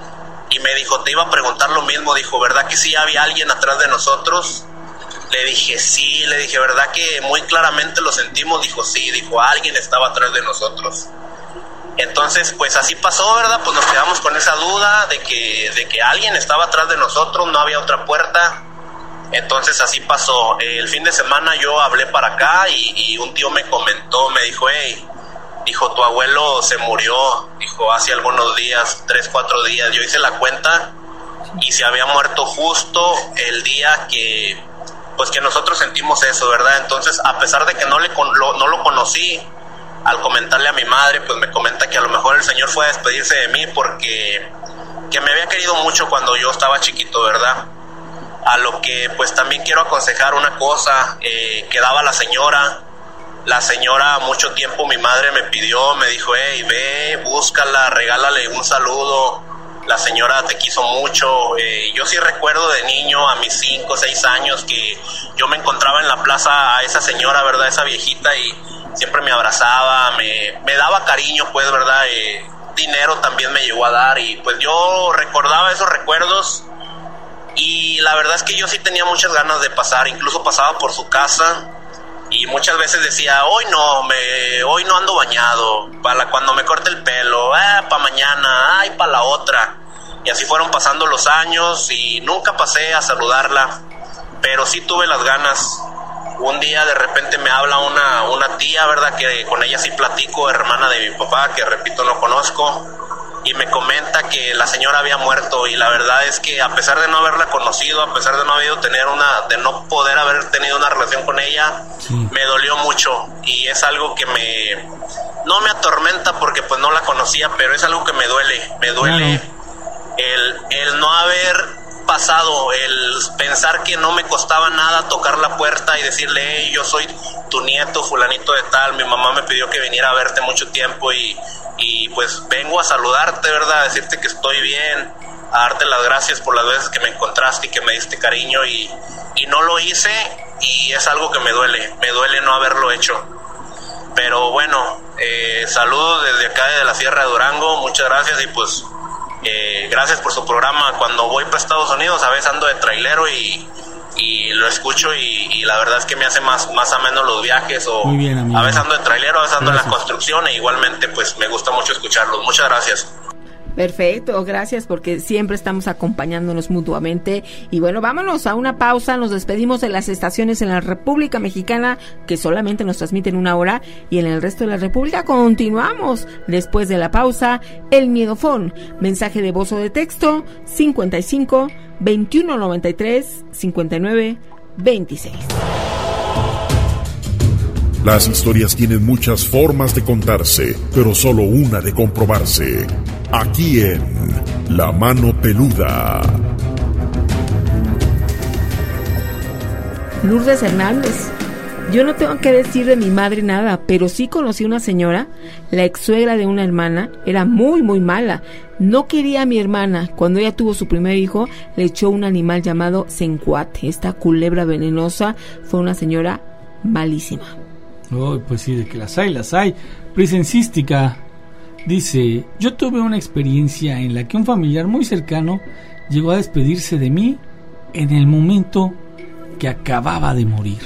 Y me dijo, te iba a preguntar lo mismo. Dijo, ¿verdad que sí había alguien atrás de nosotros? Le dije, sí, le dije, ¿verdad que muy claramente lo sentimos? Dijo, sí, dijo, alguien estaba atrás de nosotros. Entonces, pues así pasó, ¿verdad? Pues nos quedamos con esa duda de que, de que alguien estaba atrás de nosotros, no había otra puerta. Entonces así pasó. El fin de semana yo hablé para acá y, y un tío me comentó, me dijo, hey, dijo, tu abuelo se murió, dijo, hace algunos días, tres, cuatro días. Yo hice la cuenta y se había muerto justo el día que, pues que nosotros sentimos eso, ¿verdad? Entonces, a pesar de que no, le, lo, no lo conocí, al comentarle a mi madre, pues me comenta que a lo mejor el Señor fue a despedirse de mí porque que me había querido mucho cuando yo estaba chiquito, ¿verdad? A lo que pues también quiero aconsejar una cosa, eh, que daba la señora. La señora mucho tiempo mi madre me pidió, me dijo, hey, ve, búscala, regálale un saludo. La señora te quiso mucho. Eh, yo sí recuerdo de niño, a mis cinco o seis años, que yo me encontraba en la plaza a esa señora, ¿verdad? Esa viejita, y siempre me abrazaba, me, me daba cariño, pues, ¿verdad? Eh, dinero también me llegó a dar, y pues yo recordaba esos recuerdos. Y la verdad es que yo sí tenía muchas ganas de pasar, incluso pasaba por su casa y muchas veces decía, hoy no, me, hoy no ando bañado, para cuando me corte el pelo, eh, para mañana, ay, para la otra. Y así fueron pasando los años y nunca pasé a saludarla, pero sí tuve las ganas un día de repente me habla una, una tía, ¿verdad? Que con ella sí platico, hermana de mi papá, que repito no conozco, y me comenta que la señora había muerto, y la verdad es que a pesar de no haberla conocido, a pesar de no haber tener una, de no poder haber tenido una relación con ella, sí, me dolió mucho, y es algo que me, no me atormenta porque pues no la conocía, pero es algo que me duele, me duele claro. el, el no haber pasado, el pensar que no me costaba nada tocar la puerta y decirle, hey, yo soy tu nieto fulanito de tal, mi mamá me pidió que viniera a verte mucho tiempo y, y pues vengo a saludarte, ¿verdad? A decirte que estoy bien, a darte las gracias por las veces que me encontraste y que me diste cariño, y, y no lo hice, y es algo que me duele, me duele no haberlo hecho. Pero bueno, eh, saludos desde acá de la Sierra de Durango, muchas gracias, y pues Eh, gracias por su programa. Cuando voy para Estados Unidos a veces ando de trailero y, y lo escucho y, y la verdad es que me hace más, más ameno los viajes, o muy bien, amigo. A veces ando de trailero, a veces ando gracias. En la construcción, e igualmente pues me gusta mucho escucharlos. Muchas gracias. Perfecto, gracias, porque siempre estamos acompañándonos mutuamente. Y bueno, vámonos a una pausa. Nos despedimos de las estaciones en la República Mexicana, que solamente nos transmiten una hora, y en el resto de la República continuamos después de la pausa. El Miedofón, mensaje de voz o de texto cincuenta y cinco, veintiuno noventa y tres, cincuenta y nueve, veintiséis. Las historias tienen muchas formas de contarse, pero solo una de comprobarse. Aquí en La Mano Peluda. Lourdes Hernández. Yo no tengo que decir de mi madre nada, pero sí conocí una señora, la ex suegra de una hermana, era muy muy mala. No quería a mi hermana. Cuando ella tuvo su primer hijo, le echó un animal llamado cencuate. Esta culebra venenosa. Fue una señora malísima. Oh, pues sí, de que las hay, las hay. Prisensística dice: yo tuve una experiencia en la que un familiar muy cercano llegó a despedirse de mí en el momento que acababa de morir.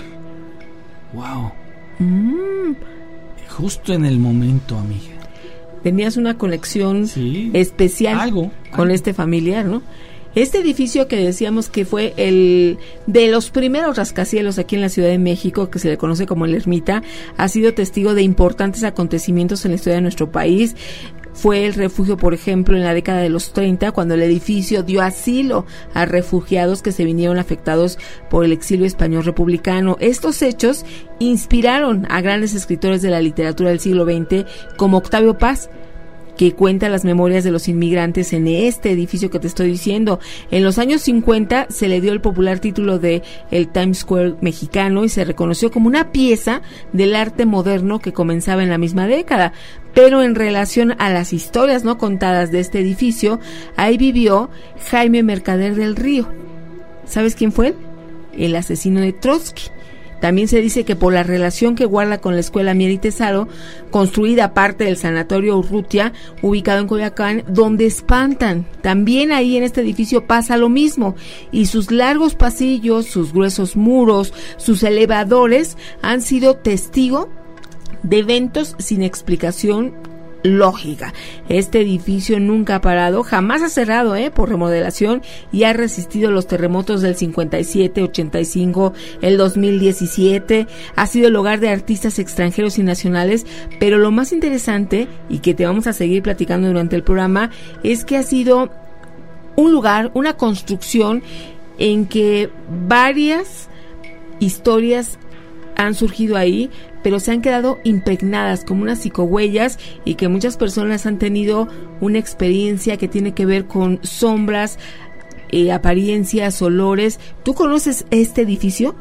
Wow. Mm. Justo en el momento, amiga. Tenías una conexión sí, especial algo, con algo. este familiar, ¿no? Este edificio que decíamos que fue el de los primeros rascacielos aquí en la Ciudad de México, que se le conoce como el Ermita, ha sido testigo de importantes acontecimientos en la historia de nuestro país. Fue el refugio, por ejemplo, en la década de los treinta, cuando el edificio dio asilo a refugiados que se vinieron afectados por el exilio español republicano. Estos hechos inspiraron a grandes escritores de la literatura del siglo veinte, como Octavio Paz, que cuenta las memorias de los inmigrantes en este edificio que te estoy diciendo. En los años cincuenta se le dio el popular título de el Times Square mexicano y se reconoció como una pieza del arte moderno que comenzaba en la misma década. Pero en relación a las historias no contadas de este edificio, ahí vivió Jaime Mercader del Río. ¿Sabes quién fue él? El asesino de Trotsky. También se dice que por la relación que guarda con la escuela Mier y Tesaro, construida aparte del sanatorio Urrutia, ubicado en Coyoacán, donde espantan. También ahí en este edificio pasa lo mismo, y sus largos pasillos, sus gruesos muros, sus elevadores han sido testigo de eventos sin explicación lógica. Este edificio nunca ha parado, jamás ha cerrado eh, por remodelación, y ha resistido los terremotos del cincuenta y siete, ochenta y cinco, el dos mil diecisiete. Ha sido el hogar de artistas extranjeros y nacionales, pero lo más interesante, y que te vamos a seguir platicando durante el programa, es que ha sido un lugar, una construcción en que varias historias han surgido ahí, pero se han quedado impregnadas como unas psicohuellas, y que muchas personas han tenido una experiencia que tiene que ver con sombras, eh, apariencias, olores. ¿Tú conoces este edificio?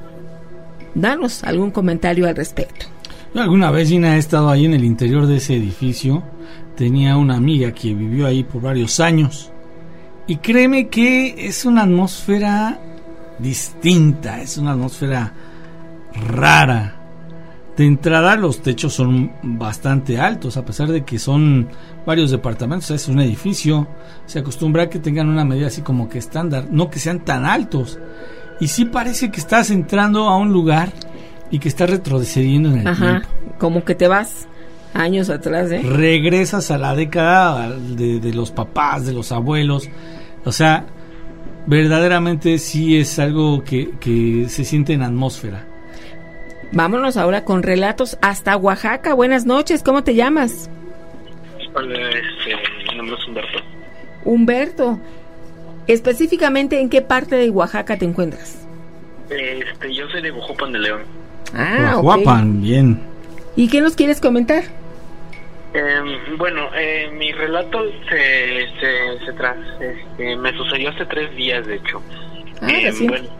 Danos algún comentario al respecto. Yo alguna vez, Gina, he estado ahí en el interior de ese edificio. Tenía una amiga que vivió ahí por varios años, y créeme que es una atmósfera distinta, es una atmósfera rara. De entrada, los techos son bastante altos, a pesar de que son varios departamentos. Es un edificio, se acostumbra a que tengan una medida así como que estándar, no que sean tan altos. Y sí parece que estás entrando a un lugar y que estás retrocediendo en el Ajá, tiempo. Como que te vas años atrás, ¿eh? Regresas a la década de, de los papás, de los abuelos. O sea, verdaderamente sí es algo que, que se siente en atmósfera. Vámonos ahora con relatos hasta Oaxaca. Buenas noches, ¿cómo te llamas? Hola, este, mi nombre es Humberto. Humberto, específicamente, ¿en qué parte de Oaxaca te encuentras? Este, yo soy de Guajuapan de León. Ah, ok. Guajuapan, bien. ¿Y qué nos quieres comentar? Eh, bueno, eh, mi relato se, se, se tras, este, me sucedió hace tres días, de hecho. Ah, eh, recién. Bueno,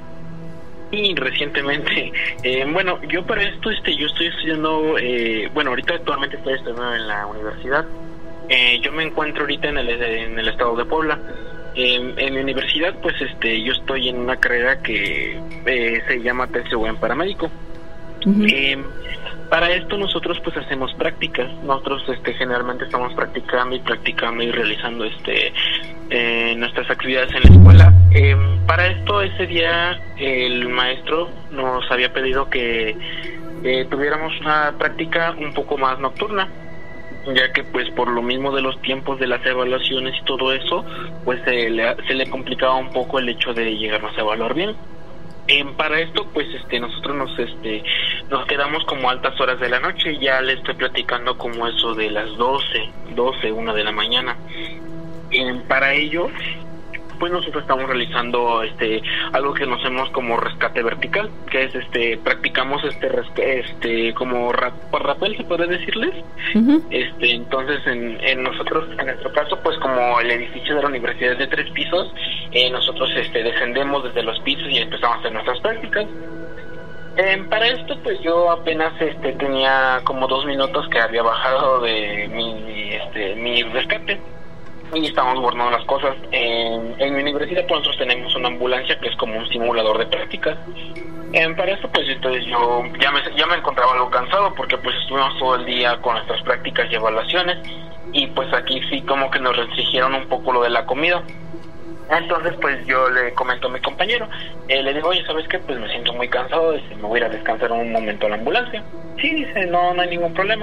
y recientemente, eh, bueno, yo para esto, este, yo estoy estudiando, eh, bueno, ahorita actualmente estoy estudiando en la universidad. Eh, yo me encuentro ahorita en el, en el estado de Puebla. Eh, en mi universidad, pues, este, yo estoy en una carrera que eh, se llama T C U en paramédico. Uh-huh. Eh, para esto nosotros pues hacemos prácticas. Nosotros este generalmente estamos practicando y practicando y realizando este eh, nuestras actividades en la escuela. Eh, para esto ese día el maestro nos había pedido que eh, tuviéramos una práctica un poco más nocturna, ya que pues por lo mismo de los tiempos de las evaluaciones y todo eso, pues se le, se le complicaba un poco el hecho de llegarnos a evaluar bien. Eh, para esto pues este nosotros nos este nos quedamos como altas horas de la noche. Ya le estoy platicando como eso de las doce, una de la mañana. Eh, para ello pues nosotros estamos realizando este algo que nos hacemos como rescate vertical, que es este practicamos este rescate, este como rap, rappel, se puede decirles. Uh-huh. Este entonces en, en nosotros en nuestro caso pues como el edificio de la universidad es de tres pisos, eh, nosotros este descendemos desde los pisos y empezamos a hacer nuestras prácticas. Eh, para esto pues yo apenas este tenía como dos minutos que había bajado de mi este mi rescate y estábamos guardando las cosas. En, en mi universidad pues nosotros tenemos una ambulancia que es como un simulador de prácticas. Eh, para eso pues entonces yo ya me, ya me encontraba algo cansado porque pues estuvimos todo el día con nuestras prácticas y evaluaciones y pues aquí sí como que nos restringieron un poco lo de la comida. Entonces pues yo le comento a mi compañero, eh, le digo, oye, ¿sabes qué? Pues me siento muy cansado, dice, me voy a ir a descansar un momento a la ambulancia. Sí, dice, no, no hay ningún problema.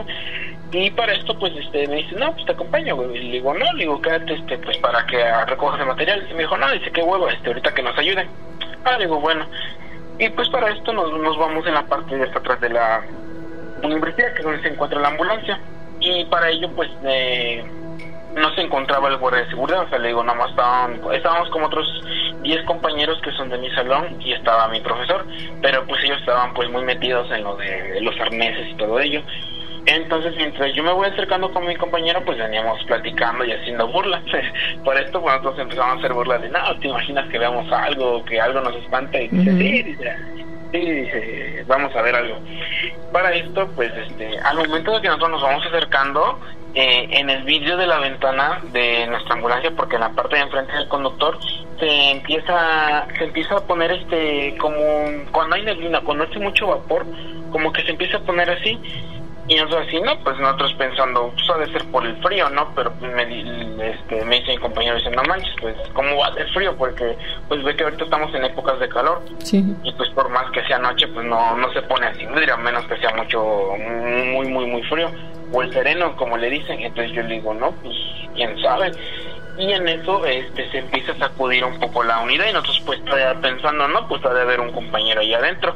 Y para esto pues este me dice, no, pues te acompaño, güey. Y le digo, no, le digo, quédate este, pues para que recojas el material. Y me dijo, no, dice, qué huevo, este, ahorita que nos ayuden. Ah, le digo, bueno. Y pues para esto nos, nos vamos en la parte de esta atrás de la universidad, que es donde se encuentra la ambulancia. Y para ello pues eh, no se encontraba el guardia de seguridad, o sea, le digo, nada más estaban, estábamos como otros diez compañeros que son de mi salón y estaba mi profesor, pero pues ellos estaban pues muy metidos en lo de los arneses y todo ello. Entonces mientras yo me voy acercando con mi compañero pues veníamos platicando y haciendo burlas. Por esto pues nosotros empezamos a hacer burlas de, no, te imaginas que veamos algo, que algo nos espanta, y dice, uh-huh. sí, dice, sí, dice, vamos a ver algo. Para esto pues este al momento de que nosotros nos vamos acercando, eh, en el vidrio de la ventana de nuestra ambulancia, porque en la parte de enfrente del conductor se empieza se empieza a poner este como cuando hay neblina, cuando hace mucho vapor, como que se empieza a poner así. Y nosotros así, no, pues nosotros pensando, pues ha de ser por el frío, ¿no? Pero pues me, este, me dice mi compañero, dice, no manches, pues ¿cómo va a ser frío? Porque pues ve que ahorita estamos en épocas de calor. Sí. Y pues por más que sea noche, pues no no se pone así, a menos que sea mucho, muy, muy, muy frío. O el sereno, como le dicen. Entonces yo le digo, no, pues quién sabe. Y en eso este se empieza a sacudir un poco la unidad y nosotros pues todavía pensando, no, pues ha de haber un compañero ahí adentro.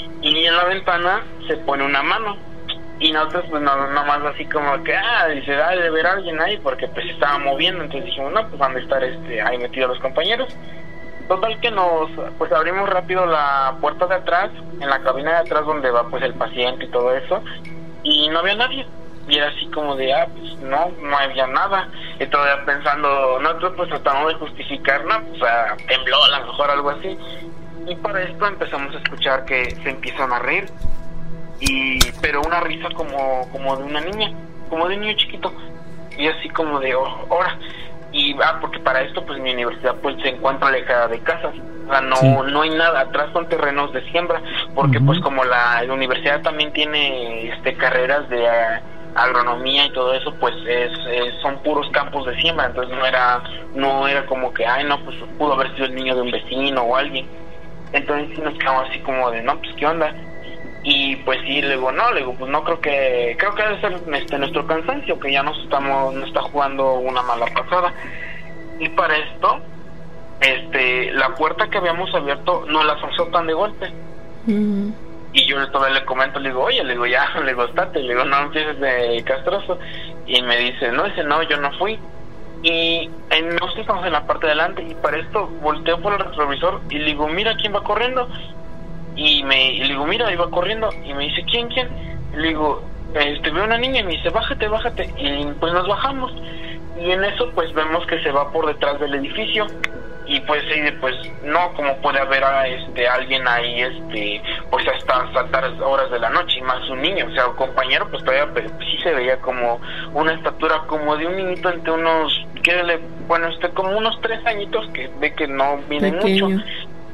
Y en la ventana se pone una mano. Y nosotros pues no, nomás así como que, ah, dice, ah, de ver a alguien ahí, porque pues se estaba moviendo. Entonces dijimos, no, pues van a estar este, ahí metidos los compañeros. Total que nos, pues abrimos rápido la puerta de atrás, en la cabina de atrás donde va pues el paciente y todo eso, y no había nadie. Y era así como de, ah, pues no, no había nada. Y todavía pensando, nosotros pues tratamos de justificar, no, pues ah, tembló a lo mejor algo así. Y para esto empezamos a escuchar que se empiezan a reír. Y pero una risa como como de una niña, como de un niño chiquito, y así como de oh, ahora. Y ah, porque para esto pues mi universidad pues se encuentra alejada de casas, o sea, no sí. no hay nada, atrás son terrenos de siembra, porque uh-huh. pues como la, la universidad también tiene este carreras de uh, agronomía y todo eso, pues es, es son puros campos de siembra. Entonces no era no era como que ay no, pues pudo haber sido el niño de un vecino o alguien. Entonces sí nos quedamos así como de no, pues qué onda. Y pues sí, le digo, no, le digo, pues no creo que, creo que debe ser este, nuestro cansancio, que ya nos estamos, nos está jugando una mala pasada. Y para esto, este, la puerta que habíamos abierto nos la azotan de golpe. Uh-huh. Y yo todavía le comento, le digo, oye, le digo, ya, le digo, estate, le digo, no empieces de castroso. Y me dice, no, dice, no, yo no fui. Y en, nosotros estamos en la parte de adelante, y para esto volteo por el retrovisor y le digo, mira quién va corriendo. Y me y le digo, mira, ahí va corriendo. Y me dice, ¿quién, quién? Y le digo, este, veo una niña, y me dice, bájate, bájate. Y pues nos bajamos. Y en eso pues vemos que se va por detrás del edificio. Y pues sí, pues no, como puede haber a este alguien ahí, este pues hasta altas horas de la noche, y más un niño, o sea, un compañero, pues todavía pues, sí se veía como una estatura como de un niñito entre unos, que le, bueno, este como unos tres añitos, que ve que no viene pequeño. Mucho.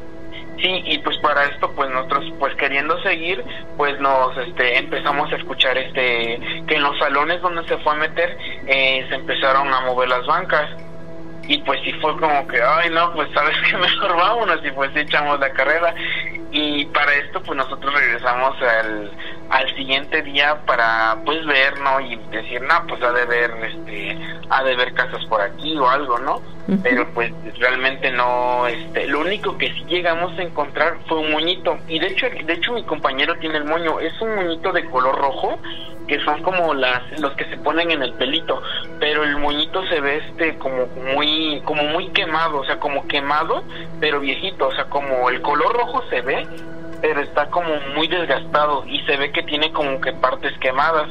Sí, y pues para esto pues nosotros pues queriendo seguir, pues nos este empezamos a escuchar este que en los salones donde se fue a meter eh, se empezaron a mover las bancas. Y pues sí fue como que, ay no, pues sabes que mejor vámonos, y pues echamos la carrera. Y para esto pues nosotros regresamos al, al siguiente día para pues ver, ¿no? Y decir, no, pues ha de ver, este, ha de ver casas por aquí o algo, ¿no? Uh-huh. Pero pues realmente no, este, lo único que sí llegamos a encontrar fue un moñito. Y de hecho, de hecho mi compañero tiene el moño, es un moñito de color rojo, que son como las los que se ponen en el pelito, pero el moñito se ve este como muy como muy quemado, o sea, como quemado, pero viejito, o sea, como el color rojo se ve, pero está como muy desgastado y se ve que tiene como que partes quemadas.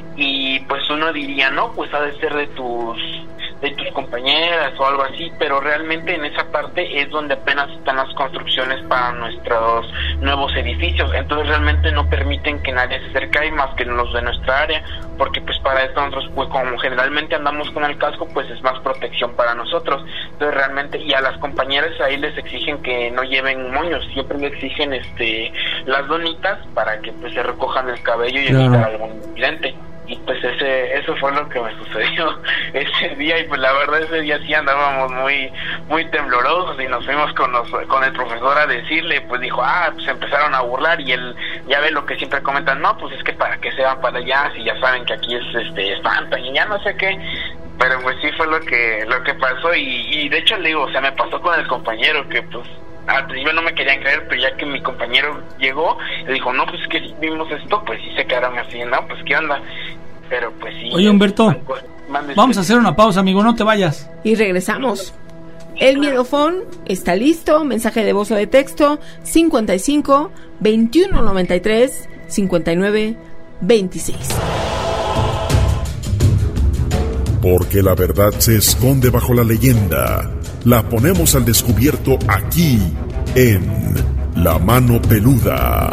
Y pues uno diría, no, pues ha de ser de tus de tus compañeras o algo así, pero realmente en esa parte es donde apenas están las construcciones para nuestros nuevos edificios, entonces realmente no permiten que nadie se acerque ahí más que los de nuestra área, porque pues para esto nosotros, pues como generalmente andamos con el casco, pues es más protección para nosotros. Entonces realmente, y a las compañeras ahí les exigen que no lleven moños, siempre les exigen este las donitas para que pues se recojan el cabello y claro, evitar algún incidente. Y pues ese eso fue lo que me sucedió ese día. Y pues la verdad ese día sí andábamos muy muy temblorosos, y nos fuimos con los, con el profesor a decirle, pues dijo, ah, pues empezaron a burlar, y él ya ve lo que siempre comentan, no, pues es que para que se van para allá, si ya saben que aquí es este espantan y ya no sé qué. Pero pues sí fue lo que lo que pasó. Y, y de hecho le digo, o sea, me pasó con el compañero que pues al principio no me querían creer, pero ya que mi compañero llegó, le dijo, no, pues es que si vimos esto, pues sí se quedaron así, no, pues qué onda. Pero pues sí. Oye, Humberto, vamos a hacer una pausa, amigo, no te vayas. Y regresamos. El miedofón está listo, mensaje de voz o de texto, cincuenta y cinco, veintiuno noventa y tres, cincuenta y nueve, veintiséis. Porque la verdad se esconde bajo la leyenda. La ponemos al descubierto aquí, en La Mano Peluda.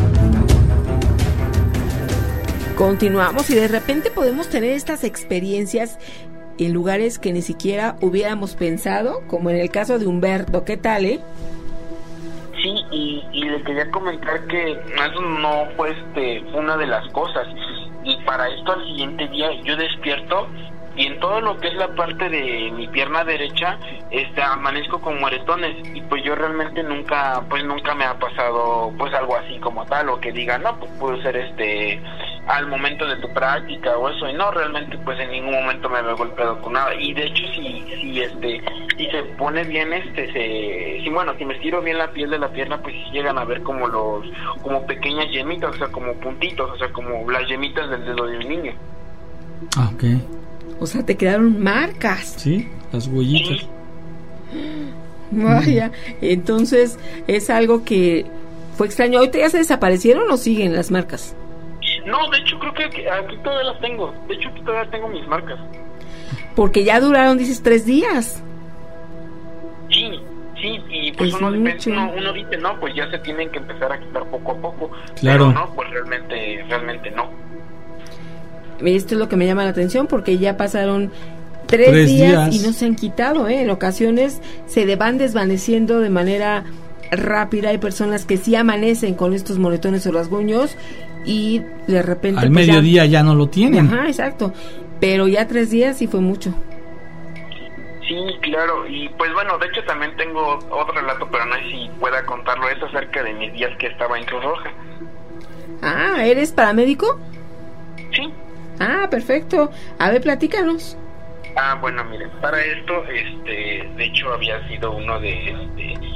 Continuamos, y de repente podemos tener estas experiencias en lugares que ni siquiera hubiéramos pensado, como en el caso de Humberto. ¿Qué tal, eh? Sí, y, y le quería comentar que eso no fue este, una de las cosas. Y para esto al siguiente día yo despierto, y en todo lo que es la parte de mi pierna derecha este amanezco con moretones, y pues yo realmente nunca pues nunca me ha pasado pues algo así como tal, o que diga no, pues puede ser este al momento de tu práctica o eso, y no, realmente pues en ningún momento me había golpeado con nada. Y de hecho si si este si se pone bien este se si bueno si me estiro bien la piel de la pierna, pues si llegan a ver como los como pequeñas yemitas, o sea, como puntitos, o sea, como las yemitas del dedo de un niño. Ah, okay. O sea, te quedaron marcas. Sí, las huellitas. Sí. Vaya, entonces es algo que fue extraño. ¿Ahorita ya se desaparecieron o siguen las marcas? No, de hecho creo que aquí todavía las tengo. De hecho aquí todavía tengo mis marcas. Porque ya duraron, dices, tres días. Sí, sí, y pues uno, dice, uno, uno dice, no, pues ya se tienen que empezar a quitar poco a poco. Claro. Pero no, pues realmente, realmente no. Esto es lo que me llama la atención, porque ya pasaron tres, tres días, días y no se han quitado, ¿eh? En ocasiones se van desvaneciendo de manera rápida. Hay personas que sí amanecen con estos moretones o rasguños y de repente al pues mediodía ya, ya no lo tienen. Ajá, exacto. Pero ya tres días sí fue mucho. Sí, claro. Y pues bueno, de hecho también tengo otro relato, pero no sé si pueda contarlo. Es acerca de mis días que estaba en Cruz Roja. Ah, ¿eres paramédico? Sí. Ah, perfecto. A ver, platícanos. Ah, bueno, miren, para esto, este, de hecho había sido uno de, este,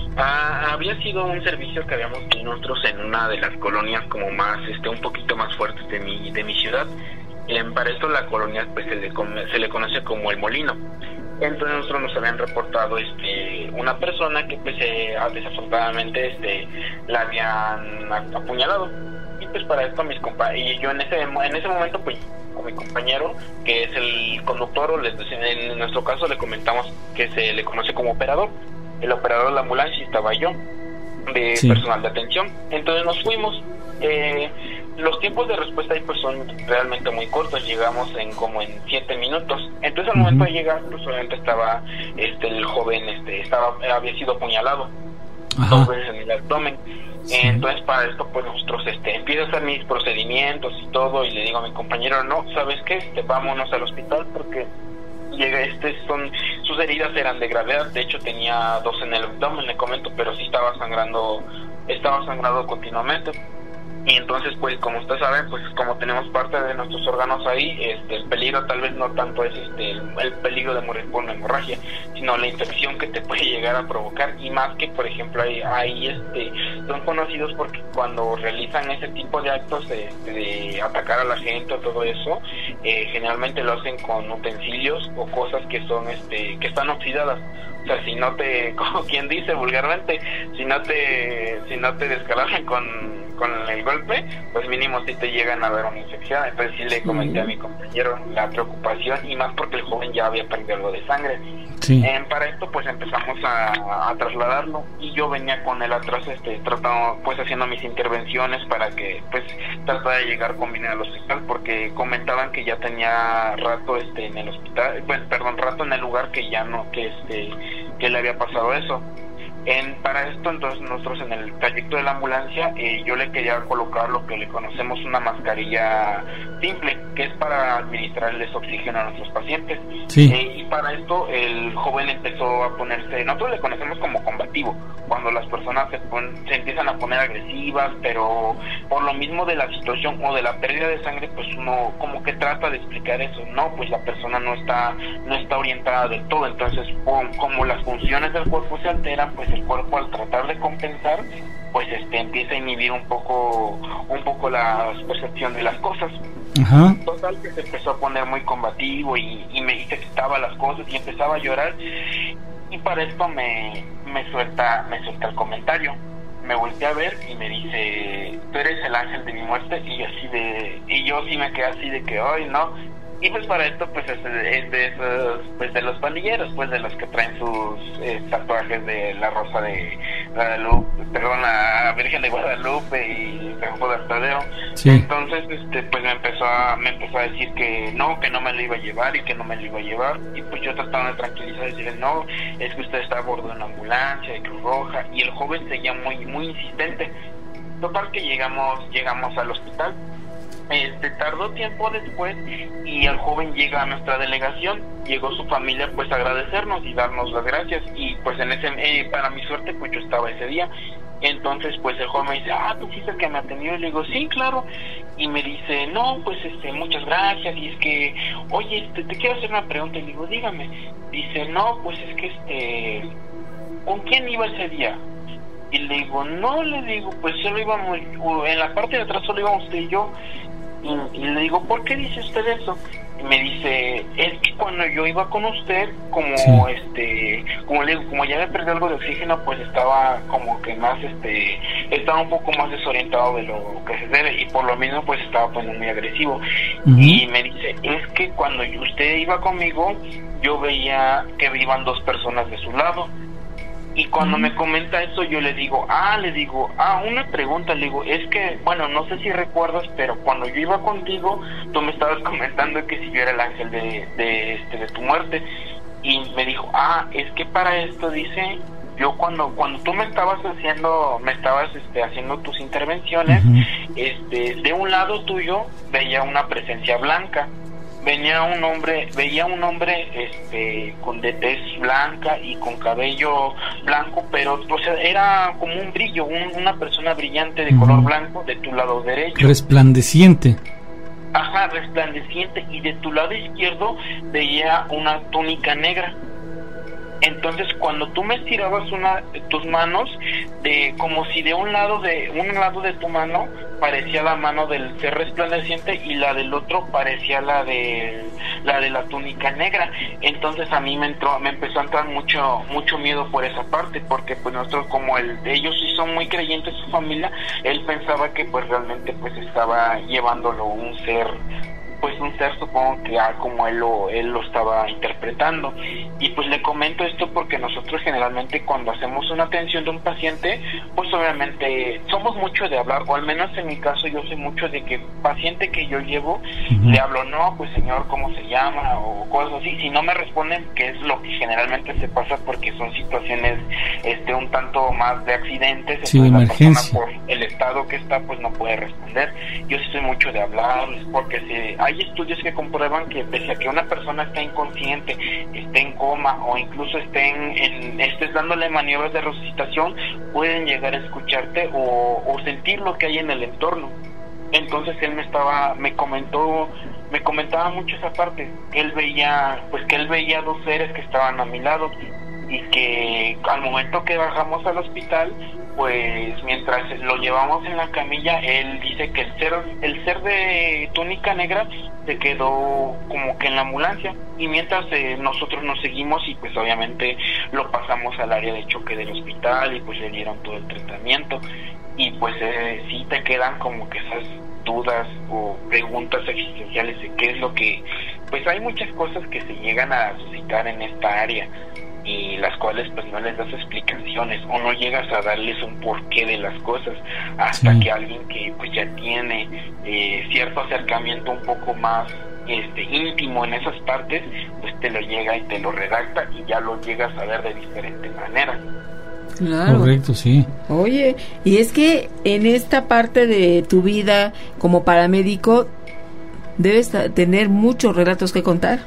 Ah, había sido un servicio que habíamos tenido nosotros en una de las colonias como más, este, un poquito más fuertes de mi, de mi ciudad. Eh, para esto la colonia pues se le, se le conoce como El Molino. Entonces nosotros nos habían reportado este una persona que pues eh, desafortunadamente este la habían apuñalado. Y pues para esto mis compa y yo en ese en ese momento pues con mi compañero que es el conductor, o les, en nuestro caso le comentamos que se le conoce como operador. El operador de la ambulancia estaba yo, de sí. personal de atención. Entonces nos fuimos. Eh, los tiempos de respuesta ahí pues son realmente muy cortos, llegamos en como en siete minutos. Entonces al uh-huh. momento de llegar, pues obviamente estaba este el joven, este estaba había sido apuñalado dos veces en el abdomen. Sí. Entonces para esto pues nosotros este empiezo a hacer mis procedimientos y todo, y le digo a mi compañero, no, ¿sabes qué? Este, vámonos al hospital porque llega este son sus heridas eran de gravedad. De hecho tenía dos en el abdomen, le comento, pero sí estaba sangrando, estaba sangrando continuamente. Y entonces pues como ustedes saben, pues como tenemos parte de nuestros órganos ahí, este el peligro tal vez no tanto es este el, el peligro de morir por una hemorragia, sino la infección que te puede llegar a provocar. Y más que por ejemplo ahí, ahí este son conocidos porque cuando realizan ese tipo de actos de, de atacar a la gente o todo eso, eh, generalmente lo hacen con utensilios o cosas que son este que están oxidadas. O sea, si no te, como quien dice vulgarmente, si no te si no te descalajan con con el golpe, pues mínimo si te llegan a dar una infección. Entonces sí le comenté sí. a mi compañero la preocupación, y más porque el joven ya había perdido algo de sangre. Sí. Eh, para esto pues empezamos a, a trasladarlo, y yo venía con él atrás este tratando pues haciendo mis intervenciones para que pues tratara de llegar con bien al hospital, porque comentaban que ya tenía rato este en el hospital, bueno, perdón, rato en el lugar que ya no, que este que le había pasado eso. En, para esto entonces nosotros en el trayecto de la ambulancia eh, yo le quería colocar lo que le conocemos una mascarilla simple, que es para administrarles oxígeno a nuestros pacientes. Sí. Eh, y para esto el joven empezó a ponerse, nosotros le conocemos como combativo, cuando las personas se, pon, se empiezan a poner agresivas, pero por lo mismo de la situación o de la pérdida de sangre, pues uno como que trata de explicar eso. No, pues la persona no está no está orientada del todo. Entonces como, como las funciones del cuerpo se alteran, pues el cuerpo al tratar de compensar pues este empieza a inhibir un poco un poco la percepción de las cosas. Ajá. Total que se empezó a poner muy combativo y, y me y se quitaba las cosas y empezaba a llorar, y para esto me, me suelta me suelta el comentario, me volteé a ver y me dice, tú eres el ángel de mi muerte. Y así de y yo sí me quedé así de que ay no. Y pues para esto pues es de, es de esos, pues de los pandilleros, pues de los que traen sus eh, tatuajes de la Rosa de Guadalupe, perdón, la Virgen de Guadalupe y San Juan Tadeo. Sí. Entonces este pues me empezó a me empezó a decir que no, que no me lo iba a llevar y que no me lo iba a llevar. Y pues yo trataba de tranquilizar y decirle, no, es que usted está a bordo de una ambulancia de Cruz Roja. Y el joven seguía muy muy insistente. Total que llegamos llegamos al hospital. Este tardó tiempo después y el joven llega a nuestra delegación. Llegó su familia pues a agradecernos y darnos las gracias, y pues en ese eh, para mi suerte pues yo estaba ese día. Entonces pues el joven me dice, ah, tú fuiste el que me atendió. Y le digo, sí, claro. Y me dice, no, pues este muchas gracias, y es que oye, este, te quiero hacer una pregunta. Y le digo, dígame. Dice, no, pues es que este ¿con quién iba ese día? Y le digo, no, le digo, pues solo íbamos, en la parte de atrás solo íbamos usted y yo. Y, y le digo, ¿por qué dice usted eso? Y me dice, es que cuando yo iba con usted, como sí. este, como le digo, como ya me perdí algo de oxígeno, pues estaba como que más, este, estaba un poco más desorientado de lo que se debe, y por lo mismo pues estaba pues muy agresivo. Uh-huh. Y me dice, es que cuando usted iba conmigo, yo veía que iban dos personas de su lado. Y cuando me comenta eso, yo le digo, ah, le digo, ah, una pregunta, le digo, es que, bueno, no sé si recuerdas, pero cuando yo iba contigo, tú me estabas comentando que si yo era el ángel de, de, este, de tu muerte. Y me dijo, ah, es que para esto, dice, yo cuando cuando tú me estabas haciendo, me estabas este, haciendo tus intervenciones, uh-huh. este, de un lado tuyo veía una presencia blanca. Venía un hombre, veía un hombre este con de tez blanca y con cabello blanco, pero o sea, era como un brillo, un, una persona brillante de uh-huh. color blanco de tu lado derecho. Resplandeciente. Ajá, resplandeciente, y de tu lado izquierdo veía una túnica negra. Entonces cuando tú me estirabas una tus manos, de como si de un lado de un lado de tu mano parecía la mano del ser resplandeciente y la del otro parecía la de la de la túnica negra. Entonces a mí me entró me empezó a entrar mucho mucho miedo por esa parte, porque pues nosotros, como el ellos sí son muy creyentes, su familia, él pensaba que pues realmente pues estaba llevándolo un ser, pues un ser, supongo que ah, como él lo, él lo estaba interpretando. Y pues le comento esto porque nosotros generalmente cuando hacemos una atención de un paciente, pues obviamente somos mucho de hablar, o al menos en mi caso yo soy mucho de que paciente que yo llevo, uh-huh. le hablo, no, pues señor, ¿cómo se llama? O cosas así. Si no me responden, que es lo que generalmente se pasa porque son situaciones este un tanto más de accidentes, sí, entonces emergencia. La persona por el estado que está pues no puede responder. Yo sí soy mucho de hablarles porque si hay estudios que comprueban que pese a que una persona esté inconsciente, esté en coma o incluso estén en, estés dándole maniobras de resucitación, pueden llegar a escucharte o, o sentir lo que hay en el entorno. Entonces él me estaba, me comentó, me comentaba mucho esa parte, que él veía, pues que él veía dos seres que estaban a mi lado y que al momento que bajamos al hospital, pues mientras lo llevamos en la camilla, él dice que el ser el ser de túnica negra se quedó como que en la ambulancia, y mientras eh, nosotros nos seguimos y pues obviamente lo pasamos al área de choque del hospital y pues le dieron todo el tratamiento. Y pues eh, sí te quedan como que esas dudas o preguntas existenciales de qué es lo que, pues hay muchas cosas que se llegan a suscitar en esta área y las cuales pues no les das explicaciones o no llegas a darles un porqué de las cosas hasta sí. que alguien que pues ya tiene eh, cierto acercamiento un poco más este íntimo en esas partes, pues te lo llega y te lo redacta y ya lo llegas a ver de diferente manera. Claro. Correcto, sí. Oye, y es que en esta parte de tu vida como paramédico debes tener muchos relatos que contar.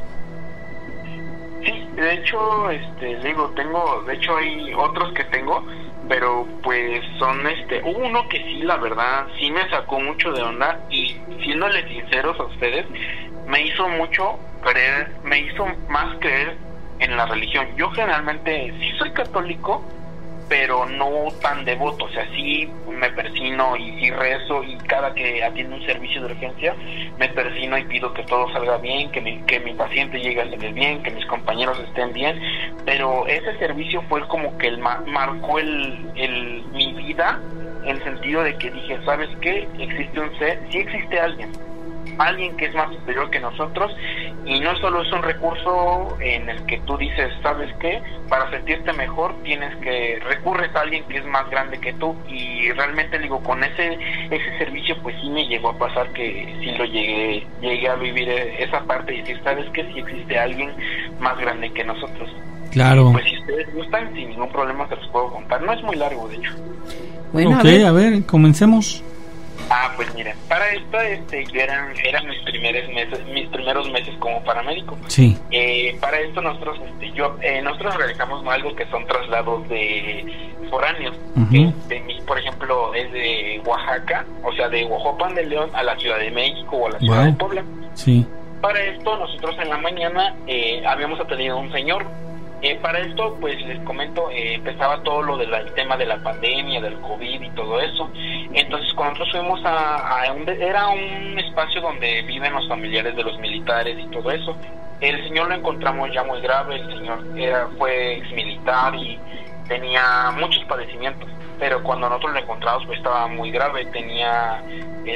De hecho, este, digo, tengo, de hecho hay otros que tengo, pero pues son, este, hubo uno que sí, la verdad, sí me sacó mucho de onda y siéndoles sinceros a ustedes, me hizo mucho creer, me hizo más creer en la religión. Yo generalmente sí soy católico, pero no tan devoto, o sea, sí me persino y sí rezo y cada que atiendo un servicio de urgencia me persino y pido que todo salga bien, que mi, que mi paciente llegue a salir bien, que mis compañeros estén bien, pero ese servicio fue como que el ma- marcó el, el mi vida en el sentido de que dije, ¿sabes qué? Existe un ser, sí existe alguien, alguien que es más superior que nosotros y no solo es un recurso en el que tú dices, ¿sabes qué? Para sentirte mejor tienes que recurres a alguien que es más grande que tú y realmente digo, con ese ese servicio pues sí me llegó a pasar que sí lo llegué llegué a vivir esa parte y decir, ¿sabes qué? Sí existe alguien más grande que nosotros. Claro. Pues si ustedes gustan, sin ningún problema se los puedo contar, no es muy largo de hecho. Bueno, ok, a ver, a ver comencemos. Ah, pues mira, para esto este, eran, eran mis primeros meses, mis primeros meses como paramédico. Sí. Eh, para esto nosotros, este, yo, eh, nosotros realizamos algo que son traslados de foráneos. Uh-huh. De, de, por ejemplo, desde Oaxaca, o sea, de Oaxaca de León a la Ciudad de México o a la Ciudad wow. de Puebla. Sí. Para esto nosotros en la mañana eh, habíamos atendido a un señor. Eh, para esto, pues les comento, eh, empezaba todo lo del tema de la pandemia, del COVID y todo eso. Entonces, cuando nosotros fuimos a, a un, era un espacio donde viven los familiares de los militares y todo eso. El señor lo encontramos ya muy grave, el señor era, fue ex militar y tenía muchos padecimientos. Pero cuando nosotros lo encontramos, pues estaba muy grave, tenía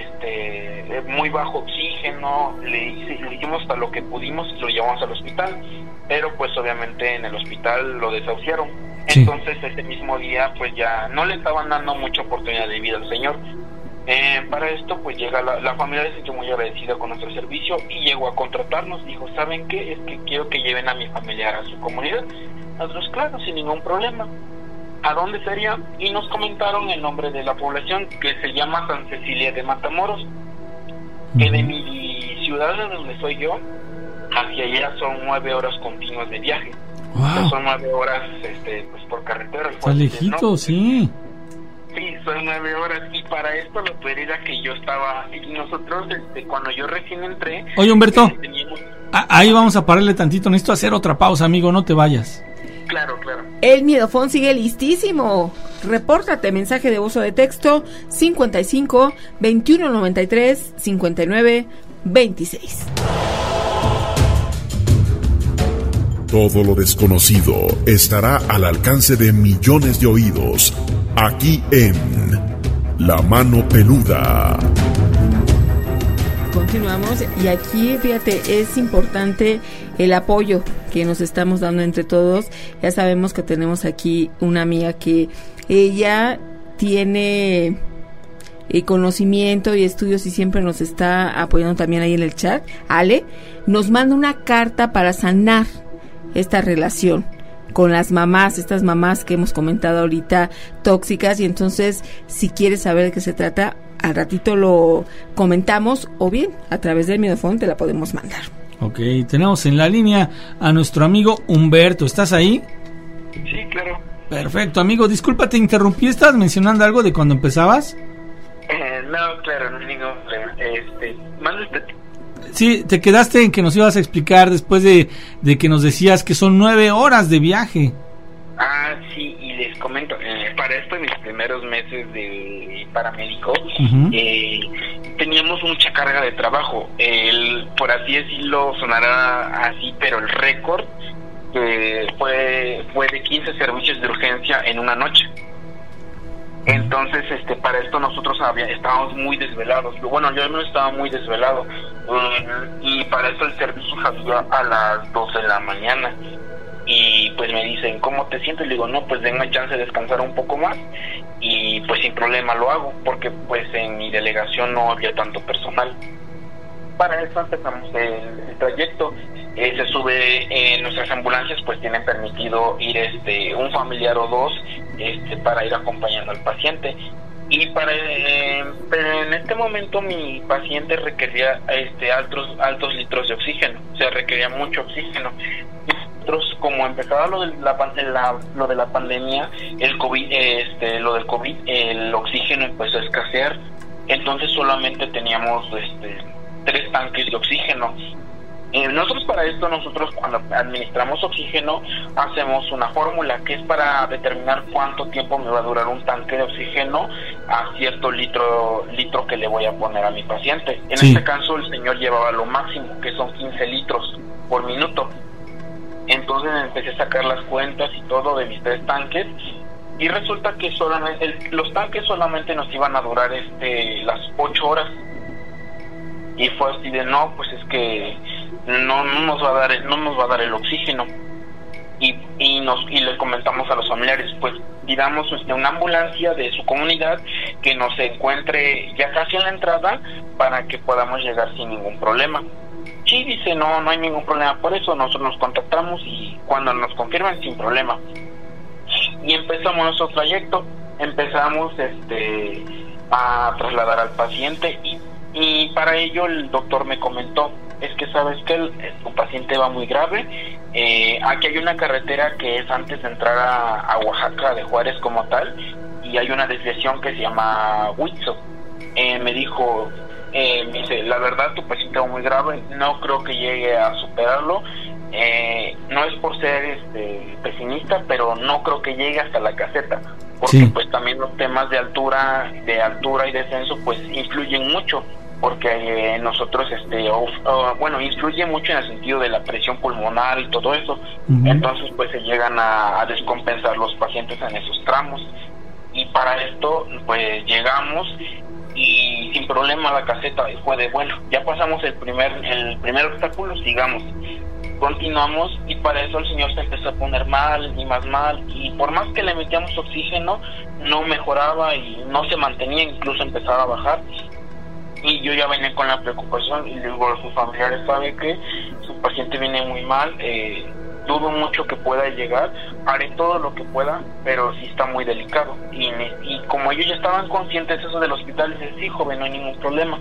este muy bajo oxígeno, le, le hicimos hasta lo que pudimos y lo llevamos al hospital. Pero pues obviamente en el hospital lo desahuciaron. Sí. Entonces ese mismo día pues ya no le estaban dando mucha oportunidad de vida al señor. Eh, para esto pues llega la, la familia se sintió muy agradecida con nuestro servicio y llegó a contratarnos. Dijo, ¿saben qué? Es que quiero que lleven a mi familiar a su comunidad. Nosotros, claro, sin ningún problema. ¿A dónde sería? Y nos comentaron el nombre de la población, que se llama San Cecilia de Matamoros, uh-huh. que de mi ciudad de donde soy yo hacia allá son nueve horas continuas de viaje. Wow. O sea, son nueve horas este, pues por carretera. Está lejito, ¿no? Sí. Sí, son nueve horas. Y para esto lo peor era que yo estaba... Y nosotros, este, cuando yo recién entré... Oye, Humberto, teníamos... ahí vamos a pararle tantito. Necesito hacer otra pausa, amigo, no te vayas. Claro, claro. El miedofón sigue listísimo. Repórtate, mensaje de voz o de texto cincuenta y cinco, veintiuno noventa y tres, cincuenta y nueve, veintiséis. Todo lo desconocido estará al alcance de millones de oídos, aquí en La Mano Peluda. Continuamos y aquí, fíjate, es importante el apoyo que nos estamos dando entre todos. Ya sabemos que tenemos aquí una amiga que ella tiene eh, conocimiento y estudios y siempre nos está apoyando también ahí en el chat. Ale nos manda una carta para sanar esta relación con las mamás, estas mamás que hemos comentado ahorita tóxicas, y entonces si quieres saber de qué se trata, al ratito lo comentamos o bien a través del miedofón te la podemos mandar. Ok, tenemos en la línea a nuestro amigo Humberto. ¿Estás ahí? Sí, claro. Perfecto, amigo. Disculpa, te interrumpí. ¿Estabas mencionando algo de cuando empezabas? Eh, no, claro, no hay ningún problema. Este, manda usted. Sí, te quedaste en que nos ibas a explicar después de, de que nos decías que son nueve horas de viaje. Ah, sí, y les comento, eh, para esto en mis primeros meses de paramédico, Uh-huh. eh, teníamos mucha carga de trabajo. El, por así decirlo, sonará así, pero el récord eh, fue fue de quince servicios de urgencia en una noche. Entonces, este, para esto nosotros había, estábamos muy desvelados. Bueno, yo no estaba muy desvelado. Um, y para esto el servicio salía a las doce de la mañana. Y pues me dicen, ¿cómo te sientes? Le digo, no, pues denme chance de descansar un poco más. Y pues sin problema lo hago, porque pues en mi delegación no había tanto personal. Para eso empezamos el, el trayecto. Eh, se sube en nuestras ambulancias, pues tienen permitido ir este un familiar o dos este para ir acompañando al paciente. Y para eh, pero en este momento mi paciente requería este altos altos litros de oxígeno, o sea, requería mucho oxígeno. Nosotros, como empezaba lo de la, la lo de la pandemia, el COVID, este lo del COVID, el oxígeno empezó a escasear. Entonces solamente teníamos este tres tanques de oxígeno. Eh, nosotros para esto, nosotros cuando administramos oxígeno, hacemos una fórmula que es para determinar cuánto tiempo me va a durar un tanque de oxígeno a cierto litro litro que le voy a poner a mi paciente. En Sí. este caso el señor llevaba lo máximo, que son quince litros por minuto. Entonces empecé a sacar las cuentas y todo de mis tres tanques, y resulta que solamente el, los tanques solamente nos iban a durar este las ocho horas. Y fue así de, no, pues es que no, no nos va a dar el, no nos va a dar el oxígeno. Y y nos y les comentamos a los familiares, pues pidamos este, una ambulancia de su comunidad que nos encuentre ya casi en la entrada para que podamos llegar sin ningún problema. Sí, dice, no, no hay ningún problema. Por eso nosotros nos contactamos y cuando nos confirman, sin problema. Y empezamos nuestro trayecto. Empezamos este a trasladar al paciente y Y para ello el doctor me comentó, es que sabes que el, tu paciente va muy grave, eh, aquí hay una carretera que es antes de entrar a, a Oaxaca de Juárez como tal, y hay una desviación que se llama Huitzo. Eh, me dijo, eh, me dice, la verdad tu paciente va muy grave, no creo que llegue a superarlo, eh, no es por ser este, pesimista, pero no creo que llegue hasta la caseta, porque Sí. pues también los temas de altura, de altura y descenso pues influyen mucho. Porque eh, nosotros, este, uh, uh, bueno, influye mucho en el sentido de la presión pulmonar y todo eso. Uh-huh. Entonces, pues se llegan a, a descompensar los pacientes en esos tramos. Y para esto, pues llegamos y sin problema la caseta fue de, bueno, ya pasamos el primer, el primer obstáculo, sigamos. Continuamos y para eso el señor se empezó a poner mal y más mal. Y por más que le metíamos oxígeno, no mejoraba y no se mantenía, incluso empezaba a bajar. Y yo ya venía con la preocupación y le digo a sus familiares, sabe que su paciente viene muy mal, eh, dudo mucho que pueda llegar, haré todo lo que pueda, pero sí está muy delicado. Y, me, y como ellos ya estaban conscientes de eso del hospital, les dije, sí, joven, no hay ningún problema.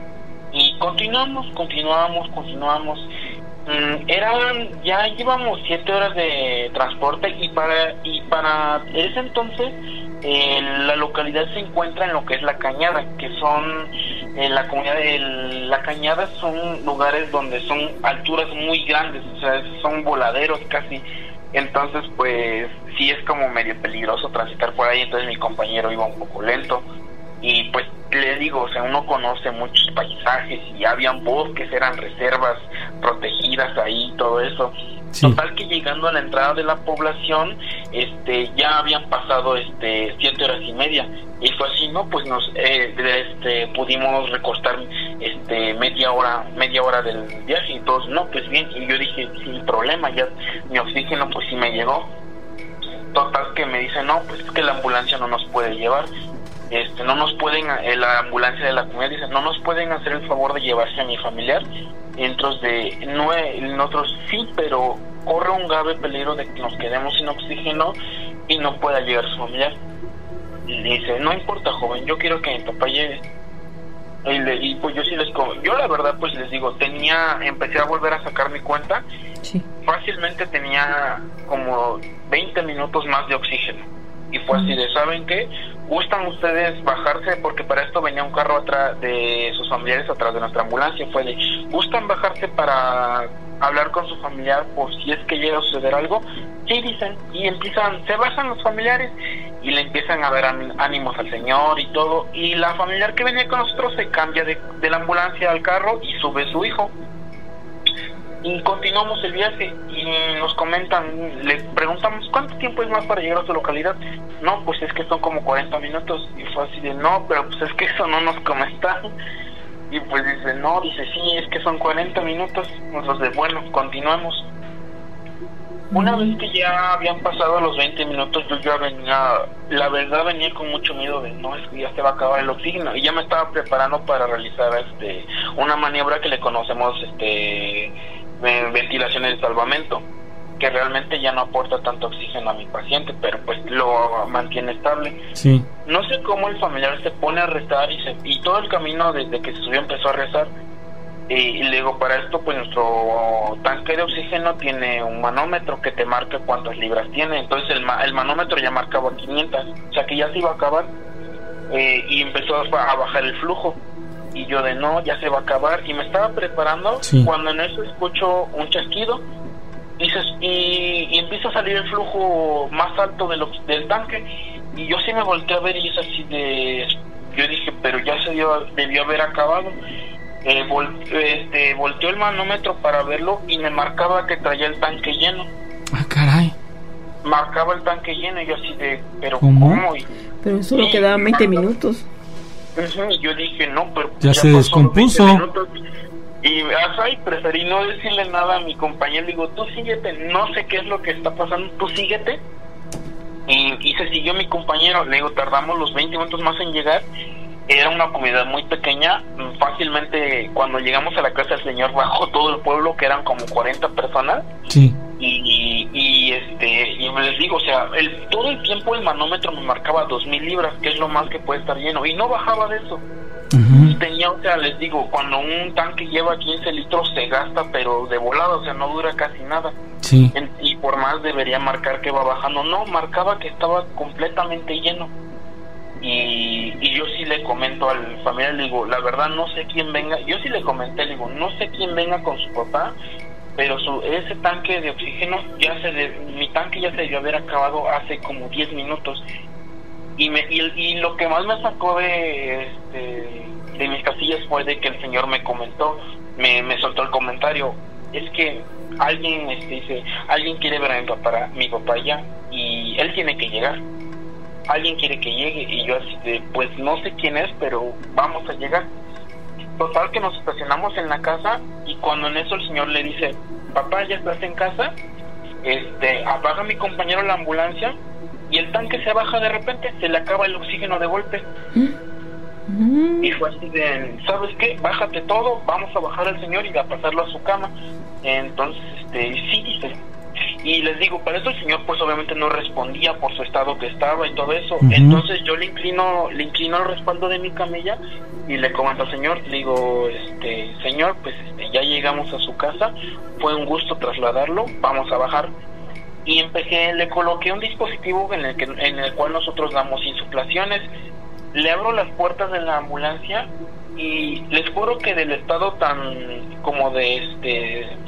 Y continuamos, continuamos, continuamos. Mm, eran, ya llevamos siete horas de transporte y para, y para ese entonces eh, la localidad se encuentra en lo que es La Cañada, que son en la comunidad de La Cañada, son lugares donde son alturas muy grandes, o sea, son voladeros casi, Entonces pues sí es como medio peligroso transitar por ahí, entonces mi compañero iba un poco lento y pues le digo, o sea, uno conoce muchos paisajes y habían bosques, eran reservas protegidas ahí, todo eso. Sí. Total que llegando a la entrada de la población, este, ya habían pasado este siete horas y media y fue así, no, pues nos, eh, este, pudimos recortar este media hora, media hora del viaje y todos, no, pues bien, y yo dije sin problema, ya mi oxígeno pues sí me llegó. Total que me dice, no, pues es que la ambulancia no nos puede llevar. Este, no nos pueden, eh, la ambulancia de la comunidad dice, no nos pueden hacer el favor de llevarse a mi familiar. Y entonces de, no, nosotros sí, pero corre un grave peligro de que nos quedemos sin oxígeno y no pueda llegar su familiar. Y dice, no importa, joven, yo quiero que mi papá llegue. Y, le, y pues yo sí les, yo la verdad pues les digo, tenía, empecé a volver a sacar mi cuenta, sí. Fácilmente tenía como veinte minutos más de oxígeno. Y fue así de, ¿saben qué? ¿Gustan ustedes bajarse? Porque para esto venía un carro atrás de sus familiares, atrás de nuestra ambulancia. Fue de, ¿gustan bajarse para hablar con su familiar por si es que llega a suceder algo? Sí, dicen. Y empiezan, se bajan los familiares y le empiezan a dar ánimos al señor y todo. Y la familiar que venía con nosotros se cambia de, de la ambulancia al carro y sube su hijo. Y continuamos el viaje y nos comentan, le preguntamos ¿cuánto tiempo es más para llegar a su localidad? No, pues es que son como cuarenta minutos. Y fue así de, no, pero pues es que eso no nos comentaron. Y pues dice, no, dice, sí, es que son cuarenta minutos. Nosotros de, bueno, continuamos. Una vez que ya habían pasado los veinte minutos, yo ya venía, la verdad venía con mucho miedo de, no, es que ya se va a acabar el oxígeno. Y ya me estaba preparando para realizar este una maniobra que le conocemos, este... ventilaciones de salvamento, que realmente ya no aporta tanto oxígeno a mi paciente, pero pues lo mantiene estable. Sí. No sé cómo el familiar se pone a rezar y, se, y todo el camino desde que se subió empezó a rezar. Y, y luego para esto pues nuestro tanque de oxígeno tiene un manómetro que te marca cuántas libras tiene. Entonces el, el manómetro ya marcaba quinientas, o sea que ya se iba a acabar. Eh, y empezó a, a bajar el flujo. Y yo de no, ya se va a acabar. Y me estaba preparando, sí. Cuando en eso escucho un chasquido y, se, y, y empieza a salir el flujo más alto de lo, del tanque. Y yo sí me volteé a ver y es así de... Yo dije, pero ya se dio, debió haber acabado. Eh, vol, este, volteó el manómetro para verlo y me marcaba que traía el tanque lleno. Ah, caray. Marcaba el tanque lleno y yo así de... ¿Pero cómo? ¿Cómo? Y, pero solo quedaban veinte minutos. Y yo dije, no, pero ya, ya se descompuso. Y así preferí no decirle nada a mi compañero. Digo, tú síguete, no sé qué es lo que está pasando, tú síguete. Y, y se siguió mi compañero. Le digo, tardamos los veinte minutos más en llegar. Era una comunidad muy pequeña. Fácilmente, cuando llegamos a la casa del señor, bajó todo el pueblo, que eran como cuarenta personas. Sí. Y, y, y este y les digo, o sea, el, todo el tiempo el manómetro me marcaba dos mil libras, que es lo más que puede estar lleno, y no bajaba de eso. Uh-huh. Tenía, o sea, les digo, cuando un tanque lleva quince litros se gasta, pero de volada, o sea, no dura casi nada. Sí. En, y por más debería marcar que va bajando, no, marcaba que estaba completamente lleno. Y, y yo sí le comento al familiar, le digo, la verdad no sé quién venga, yo sí le comenté, le digo, no sé quién venga con su papá, pero su, ese tanque de oxígeno ya se de, mi tanque ya se debió haber acabado hace como diez minutos. Y, me, y, y lo que más me sacó de este, de mis casillas fue de que el señor me comentó, me, me soltó el comentario, es que alguien este, dice, alguien quiere ver a mi papá, mi papá ya, y él tiene que llegar, alguien quiere que llegue. Y yo así de, pues no sé quién es, pero vamos a llegar. Total que nos estacionamos en la casa, y cuando en eso el señor le dice, papá, ¿ya estás en casa? Este, apaga mi compañero la ambulancia, y el tanque se baja de repente, se le acaba el oxígeno de golpe. ¿Mm? Y fue así de, ¿sabes qué? Bájate todo, vamos a bajar al señor y a pasarlo a su cama. Entonces, este, sí, dice. Y les digo, para eso el señor pues obviamente no respondía por su estado que estaba y todo eso. Uh-huh. Entonces yo le inclino, le inclino al respaldo de mi camilla y le comento al señor, le digo, este, señor, pues este, ya llegamos a su casa, fue un gusto trasladarlo, vamos a bajar. Y empecé, le coloqué un dispositivo en el que, en el cual nosotros damos insuflaciones. Le abro las puertas de la ambulancia y les juro que del estado tan como de este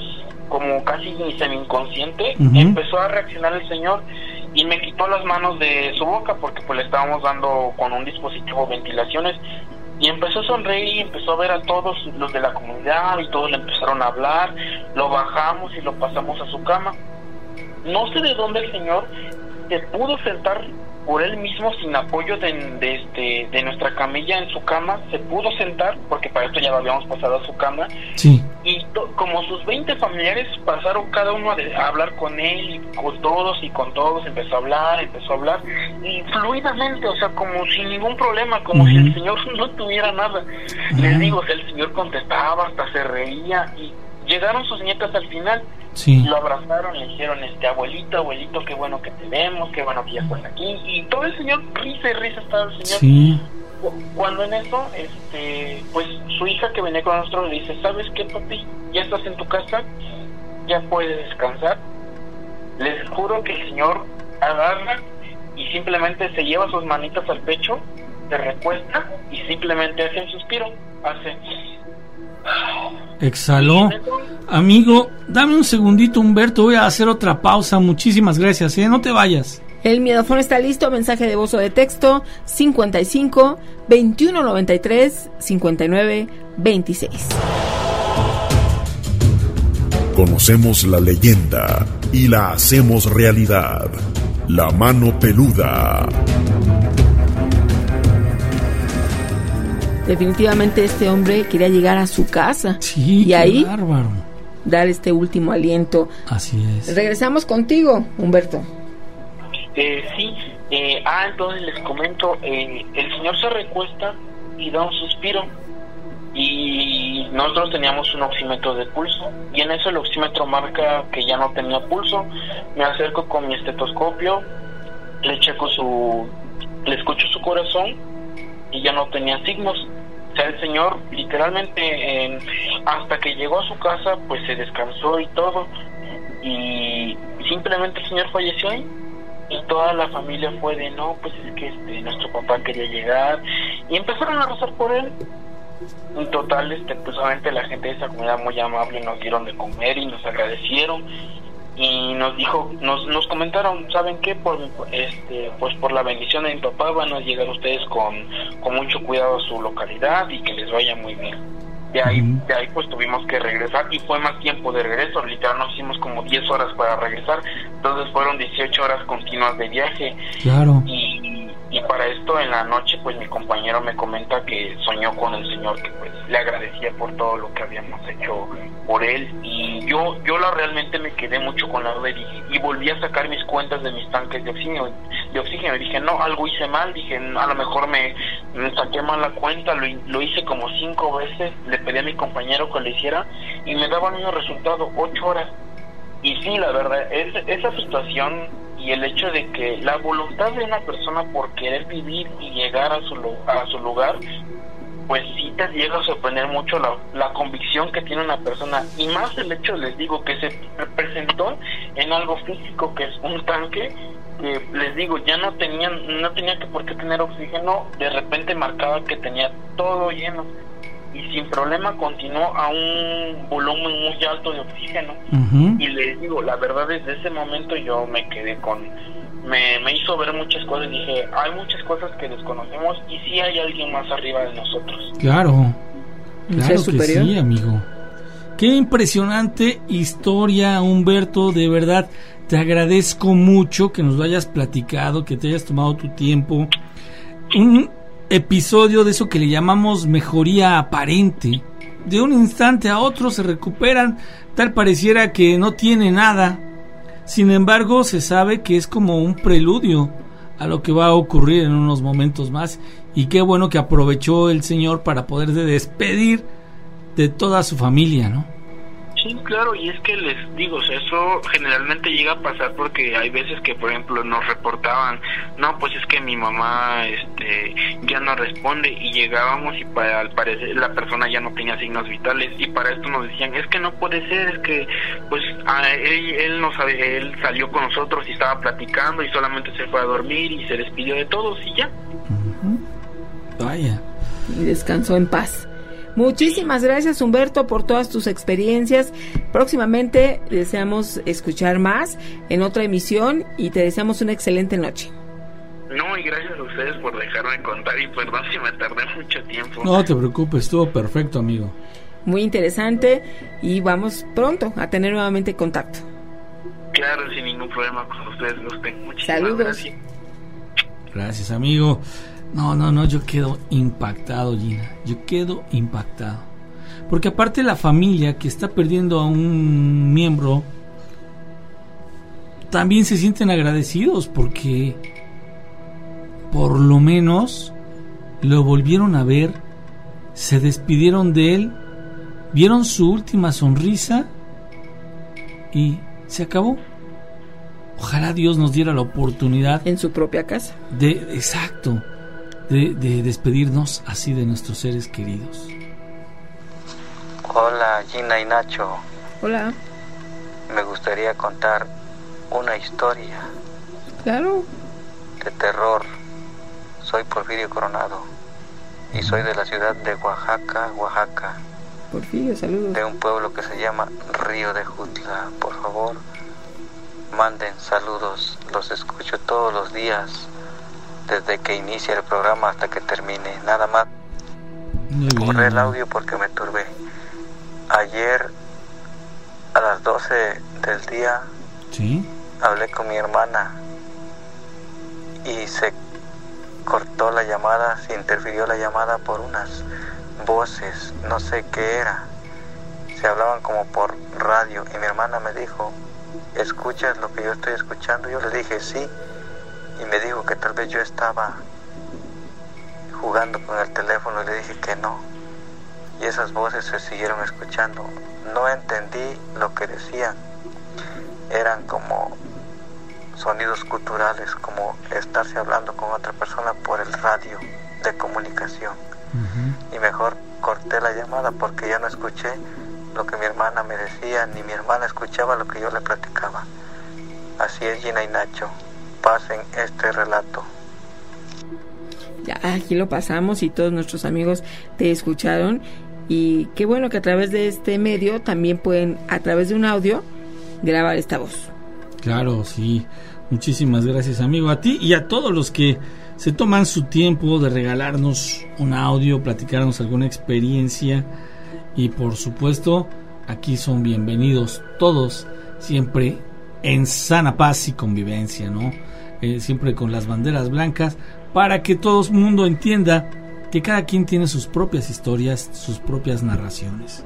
como casi semi-inconsciente, Uh-huh. empezó a reaccionar el señor y me quitó las manos de su boca porque pues le estábamos dando con un dispositivo ventilaciones y empezó a sonreír y empezó a ver a todos los de la comunidad y todos le empezaron a hablar, lo bajamos y lo pasamos a su cama. No sé de dónde el señor se pudo sentar por él mismo sin apoyo de, de, este, de nuestra camilla en su cama, se pudo sentar porque para esto ya lo habíamos pasado a su cama. Sí. Y to, como sus veinte familiares pasaron cada uno a, de, a hablar con él, y con todos y con todos, empezó a hablar, empezó a hablar, y fluidamente, o sea, como sin ningún problema, como uh-huh. si el señor no tuviera nada. Uh-huh. Les digo, o sea, el señor contestaba, hasta se reía, y llegaron sus nietas al final, sí. lo abrazaron, le dijeron, este, abuelito, abuelito, qué bueno que te vemos, qué bueno que ya estás aquí, y todo el señor, risa y risa estaba el señor. Sí. Cuando en eso, este, pues su hija que venía con nosotros le dice, ¿sabes qué, papi? Ya estás en tu casa, ya puedes descansar. Les juro que el señor agarra y simplemente se lleva sus manitas al pecho, se recuesta y simplemente hace un suspiro, hace... Exhaló. Amigo, dame un segundito, Humberto, voy a hacer otra pausa. Muchísimas gracias, ¿eh? No te vayas. El miedofón está listo, mensaje de voz o de texto cincuenta y cinco, veintiuno noventa y tres, cincuenta y nueve, veintiséis. Conocemos la leyenda y la hacemos realidad. La mano peluda. Definitivamente este hombre quería llegar a su casa. Sí, y ahí bárbaro. Dar este último aliento. Así es. Regresamos contigo, Humberto. Eh, sí, eh, ah, entonces les comento, eh, el señor se recuesta y da un suspiro y nosotros teníamos un oxímetro de pulso y en eso el oxímetro marca que ya no tenía pulso. Me acerco con mi estetoscopio, le checo su, le escucho su corazón y ya no tenía signos. O sea, el señor literalmente eh, hasta que llegó a su casa pues se descansó y todo y simplemente el señor falleció ahí. Y toda la familia fue de, no, pues es que este, nuestro papá quería llegar. Y empezaron a rezar por él. En total, este, pues obviamente la gente de esa comunidad muy amable nos dieron de comer y nos agradecieron. Y nos dijo, nos, nos comentaron, ¿saben qué? Por, este, pues por la bendición de mi papá van a llegar ustedes con, con mucho cuidado a su localidad y que les vaya muy bien. De ahí, de ahí pues tuvimos que regresar y fue más tiempo de regreso, literal nos hicimos como diez horas para regresar, entonces fueron dieciocho horas continuas de viaje. Claro. Y, y para esto en la noche pues mi compañero me comenta que soñó con el señor, que pues le agradecía por todo lo que habíamos hecho por él y yo yo la realmente me quedé mucho con la duda y, y volví a sacar mis cuentas de mis tanques de oxígeno, de oxígeno y dije no, algo hice mal, dije a lo mejor me, me saqué mal la cuenta, lo, lo hice como cinco veces, le pedí a mi compañero que lo hiciera y me daban unos resultados, ocho horas. Y sí, la verdad, es, esa situación y el hecho de que la voluntad de una persona por querer vivir y llegar a su, a su lugar, pues sí te llega a sorprender mucho la, la convicción que tiene una persona y más el hecho, les digo, que se presentó en algo físico que es un tanque que les digo ya no tenían no tenía que por qué tener oxígeno, de repente marcaba que tenía todo lleno y sin problema continuó a un volumen muy alto de oxígeno. Uh-huh. Y les digo, la verdad desde ese momento yo me quedé con me, me hizo ver muchas cosas, dije hay muchas cosas que desconocemos y sí hay alguien más arriba de nosotros. Claro, claro que superior? Sí, amigo. Qué impresionante historia, Humberto, de verdad te agradezco mucho que nos lo hayas platicado, que te hayas tomado tu tiempo. Un episodio de eso que le llamamos mejoría aparente. De un instante a otro se recuperan, tal pareciera que no tiene nada. Sin embargo, se sabe que es como un preludio a lo que va a ocurrir en unos momentos más. Y qué bueno que aprovechó el señor para poderse despedir de toda su familia, ¿no? Sí, claro, y es que les digo, o sea, eso generalmente llega a pasar porque hay veces que, por ejemplo, nos reportaban, no, pues es que mi mamá este ya no responde y llegábamos y para, al parecer la persona ya no tenía signos vitales y para esto nos decían, es que no puede ser, es que pues a él, él, no sabe, él salió con nosotros y estaba platicando y solamente se fue a dormir y se despidió de todos y ya. Uh-huh. Vaya. Y descansó en paz. Muchísimas gracias, Humberto, por todas tus experiencias. Próximamente deseamos escuchar más en otra emisión y te deseamos una excelente noche. No, y gracias a ustedes por dejarme contar y perdón si me tardé mucho tiempo. No te preocupes, estuvo perfecto, amigo. Muy interesante y vamos pronto a tener nuevamente contacto. Claro, sin ningún problema, con ustedes gusten. Muchísimas Saludos. Gracias. Gracias, amigo. No, no, no, yo quedo impactado, Gina. Yo quedo impactado. Porque aparte la familia que está perdiendo a un miembro, también se sienten agradecidos porque por lo menos lo volvieron a ver, se despidieron de él, vieron su última sonrisa y se acabó. Ojalá Dios nos diera la oportunidad en su propia casa de, exacto, de, de despedirnos así de nuestros seres queridos. Hola, Gina y Nacho. Hola. Me gustaría contar una historia. Claro. De terror. Soy Porfirio Coronado y soy de la ciudad de Oaxaca, Oaxaca. Porfirio, saludos. De un pueblo que se llama Río de Jutla. Por favor, manden saludos. Los escucho todos los días, desde que inicia el programa hasta que termine. Nada más. Borré el audio porque me turbé. Ayer a las doce del día, ¿sí?, hablé con mi hermana y se cortó la llamada, se interfirió la llamada por unas voces, no sé qué era, se hablaban como por radio y mi hermana me dijo, ¿escuchas lo que yo estoy escuchando? Yo le dije sí y me dijo que tal vez yo estaba jugando con el teléfono y le dije que no y esas voces se siguieron escuchando. No entendí lo que decían, eran como sonidos culturales, como estarse hablando con otra persona por el radio de comunicación. Uh-huh. Y mejor corté la llamada porque ya no escuché lo que mi hermana me decía, ni mi hermana escuchaba lo que yo le platicaba. Así es, Gina y Nacho, pasen este relato. Ya, aquí lo pasamos y todos nuestros amigos te escucharon y qué bueno que a través de este medio también pueden, a través de un audio, grabar esta voz. Claro, sí. Muchísimas gracias, amigo, a ti y a todos los que se toman su tiempo de regalarnos un audio, platicarnos alguna experiencia y por supuesto aquí son bienvenidos todos, siempre en sana paz y convivencia, ¿no? Eh, siempre con las banderas blancas para que todo el mundo entienda que cada quien tiene sus propias historias, sus propias narraciones.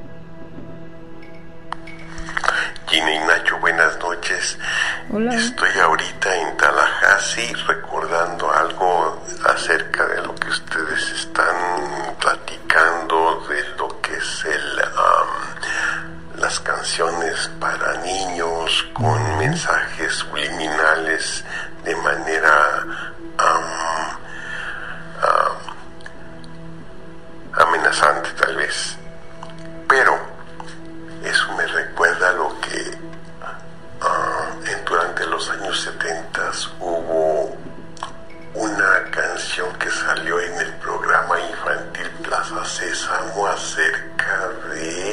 Gina y Nacho, buenas noches. Hola. Estoy ahorita en Tallahassee recordando algo acerca de lo que ustedes están platicando, de lo que es el um, las canciones para niños con mensajes subliminales de manera um, um, amenazante tal vez, pero eso me recuerda lo que uh, en, durante los años setenta hubo una canción que salió en el programa infantil Plaza Sésamo acerca de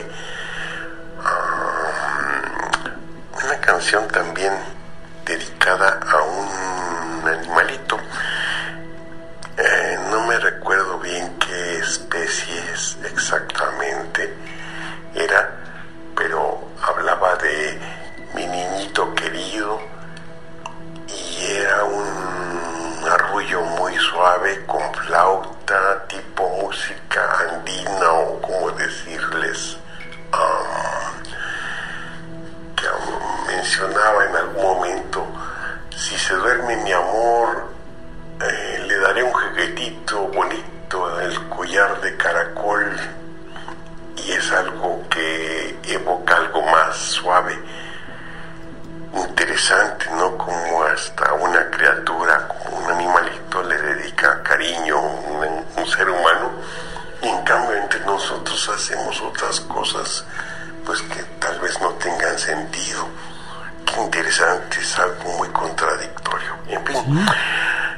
um, una canción también dedicada a un animalito. Eh, no me recuerdo bien qué especie es exactamente era, pero hablaba de mi niñito querido y era un arrullo muy suave con flauta, tipo música andina o como decirles, um, que um, mencionaba en algún momento, si se duerme mi amor, eh, le daré un juguetito bonito, el collar de caracol. Y es algo que evoca algo más suave, interesante, ¿no? Como hasta una criatura, como un animalito le dedica cariño a un, un ser humano, y en cambio entre nosotros hacemos otras cosas, pues que tal vez no tengan sentido. Qué interesante, es algo muy contradictorio. En fin, ¿sí?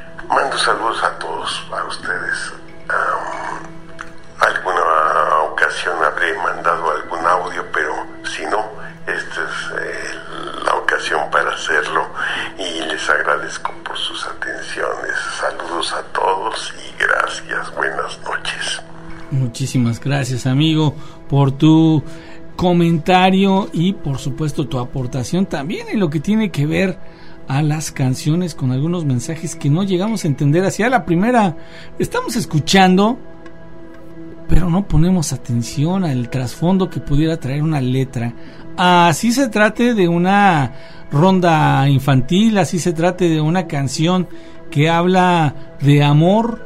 Mando saludos a todos, a ustedes. Um, alguna ocasión les agradezco por sus atenciones. Saludos a todos y gracias. Buenas noches. Muchísimas gracias, amigo, por tu comentario y por supuesto tu aportación también en lo que tiene que ver a las canciones, con algunos mensajes que no llegamos a entender. Hacia la primera estamos escuchando, pero no ponemos atención al trasfondo que pudiera traer una letra. Así se trate de una ronda infantil, así se trate de una canción que habla de amor,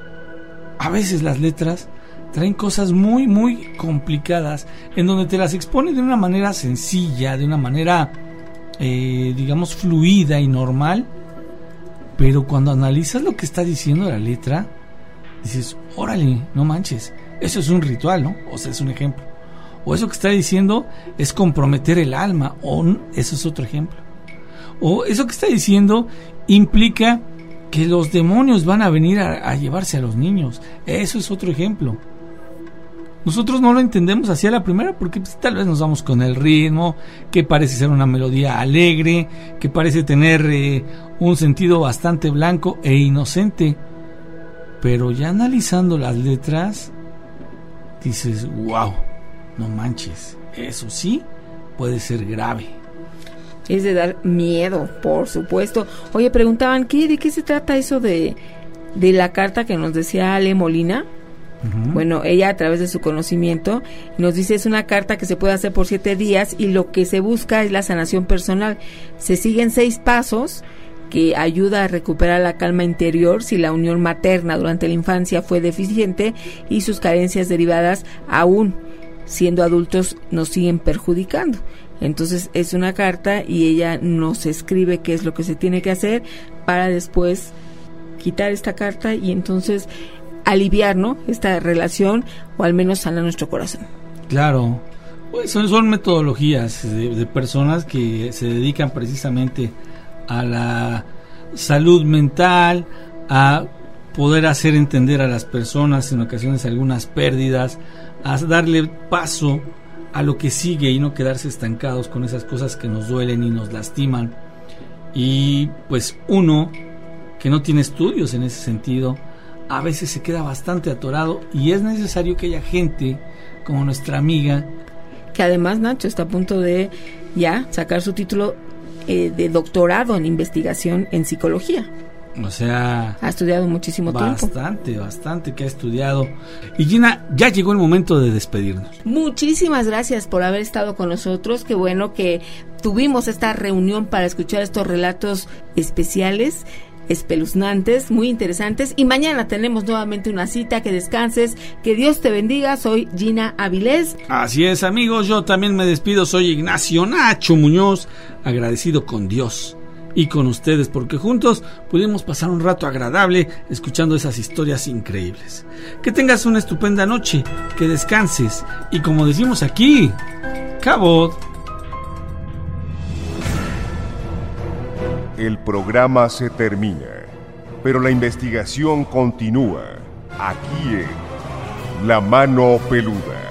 a veces las letras traen cosas muy muy complicadas en donde te las expone de una manera sencilla, de una manera eh, digamos fluida y normal, pero cuando analizas lo que está diciendo la letra dices, órale, no manches, eso es un ritual, ¿no? O sea, es un ejemplo. O eso que está diciendo es comprometer el alma, o eso es otro ejemplo. O eso que está diciendo implica que los demonios van a venir a, a llevarse a los niños, eso es otro ejemplo. Nosotros no lo entendemos hacia la primera porque pues, tal vez nos vamos con el ritmo, que parece ser una melodía alegre, que parece tener eh, un sentido bastante blanco e inocente, pero ya analizando las letras dices, wow, no manches, eso sí puede ser grave. Es de dar miedo, por supuesto. Oye, preguntaban, ¿qué, ¿de qué se trata eso de, de la carta que nos decía Ale Molina? Uh-huh. Bueno, ella a través de su conocimiento nos dice, es una carta que se puede hacer por siete días y lo que se busca es la sanación personal. Se siguen seis pasos que ayuda a recuperar la calma interior si la unión materna durante la infancia fue deficiente y sus carencias derivadas aún siendo adultos nos siguen perjudicando. Entonces es una carta y ella nos escribe qué es lo que se tiene que hacer para después quitar esta carta y entonces aliviar, ¿no?, esta relación o al menos sanar nuestro corazón. Claro, pues son, son metodologías de, de personas que se dedican precisamente a la salud mental, a poder hacer entender a las personas en ocasiones algunas pérdidas, a darle paso a lo que sigue y no quedarse estancados con esas cosas que nos duelen y nos lastiman. Y pues uno que no tiene estudios en ese sentido a veces se queda bastante atorado y es necesario que haya gente como nuestra amiga, que además Nacho está a punto de ya sacar su título eh, de doctorado en investigación en psicología. O sea, ha estudiado muchísimo bastante, tiempo. Bastante, bastante que ha estudiado. Y Gina, ya llegó el momento de despedirnos. Muchísimas gracias por haber estado con nosotros. Qué bueno que tuvimos esta reunión para escuchar estos relatos especiales, espeluznantes, muy interesantes. Y mañana tenemos nuevamente una cita. Que descanses, que Dios te bendiga. Soy Gina Avilés. Así es, amigos, yo también me despido. Soy Ignacio Nacho Muñoz, agradecido con Dios y con ustedes porque juntos pudimos pasar un rato agradable escuchando esas historias increíbles. Que tengas una estupenda noche, que descanses y, como decimos aquí, cabot. El programa se termina, pero la investigación continúa aquí en La Mano Peluda.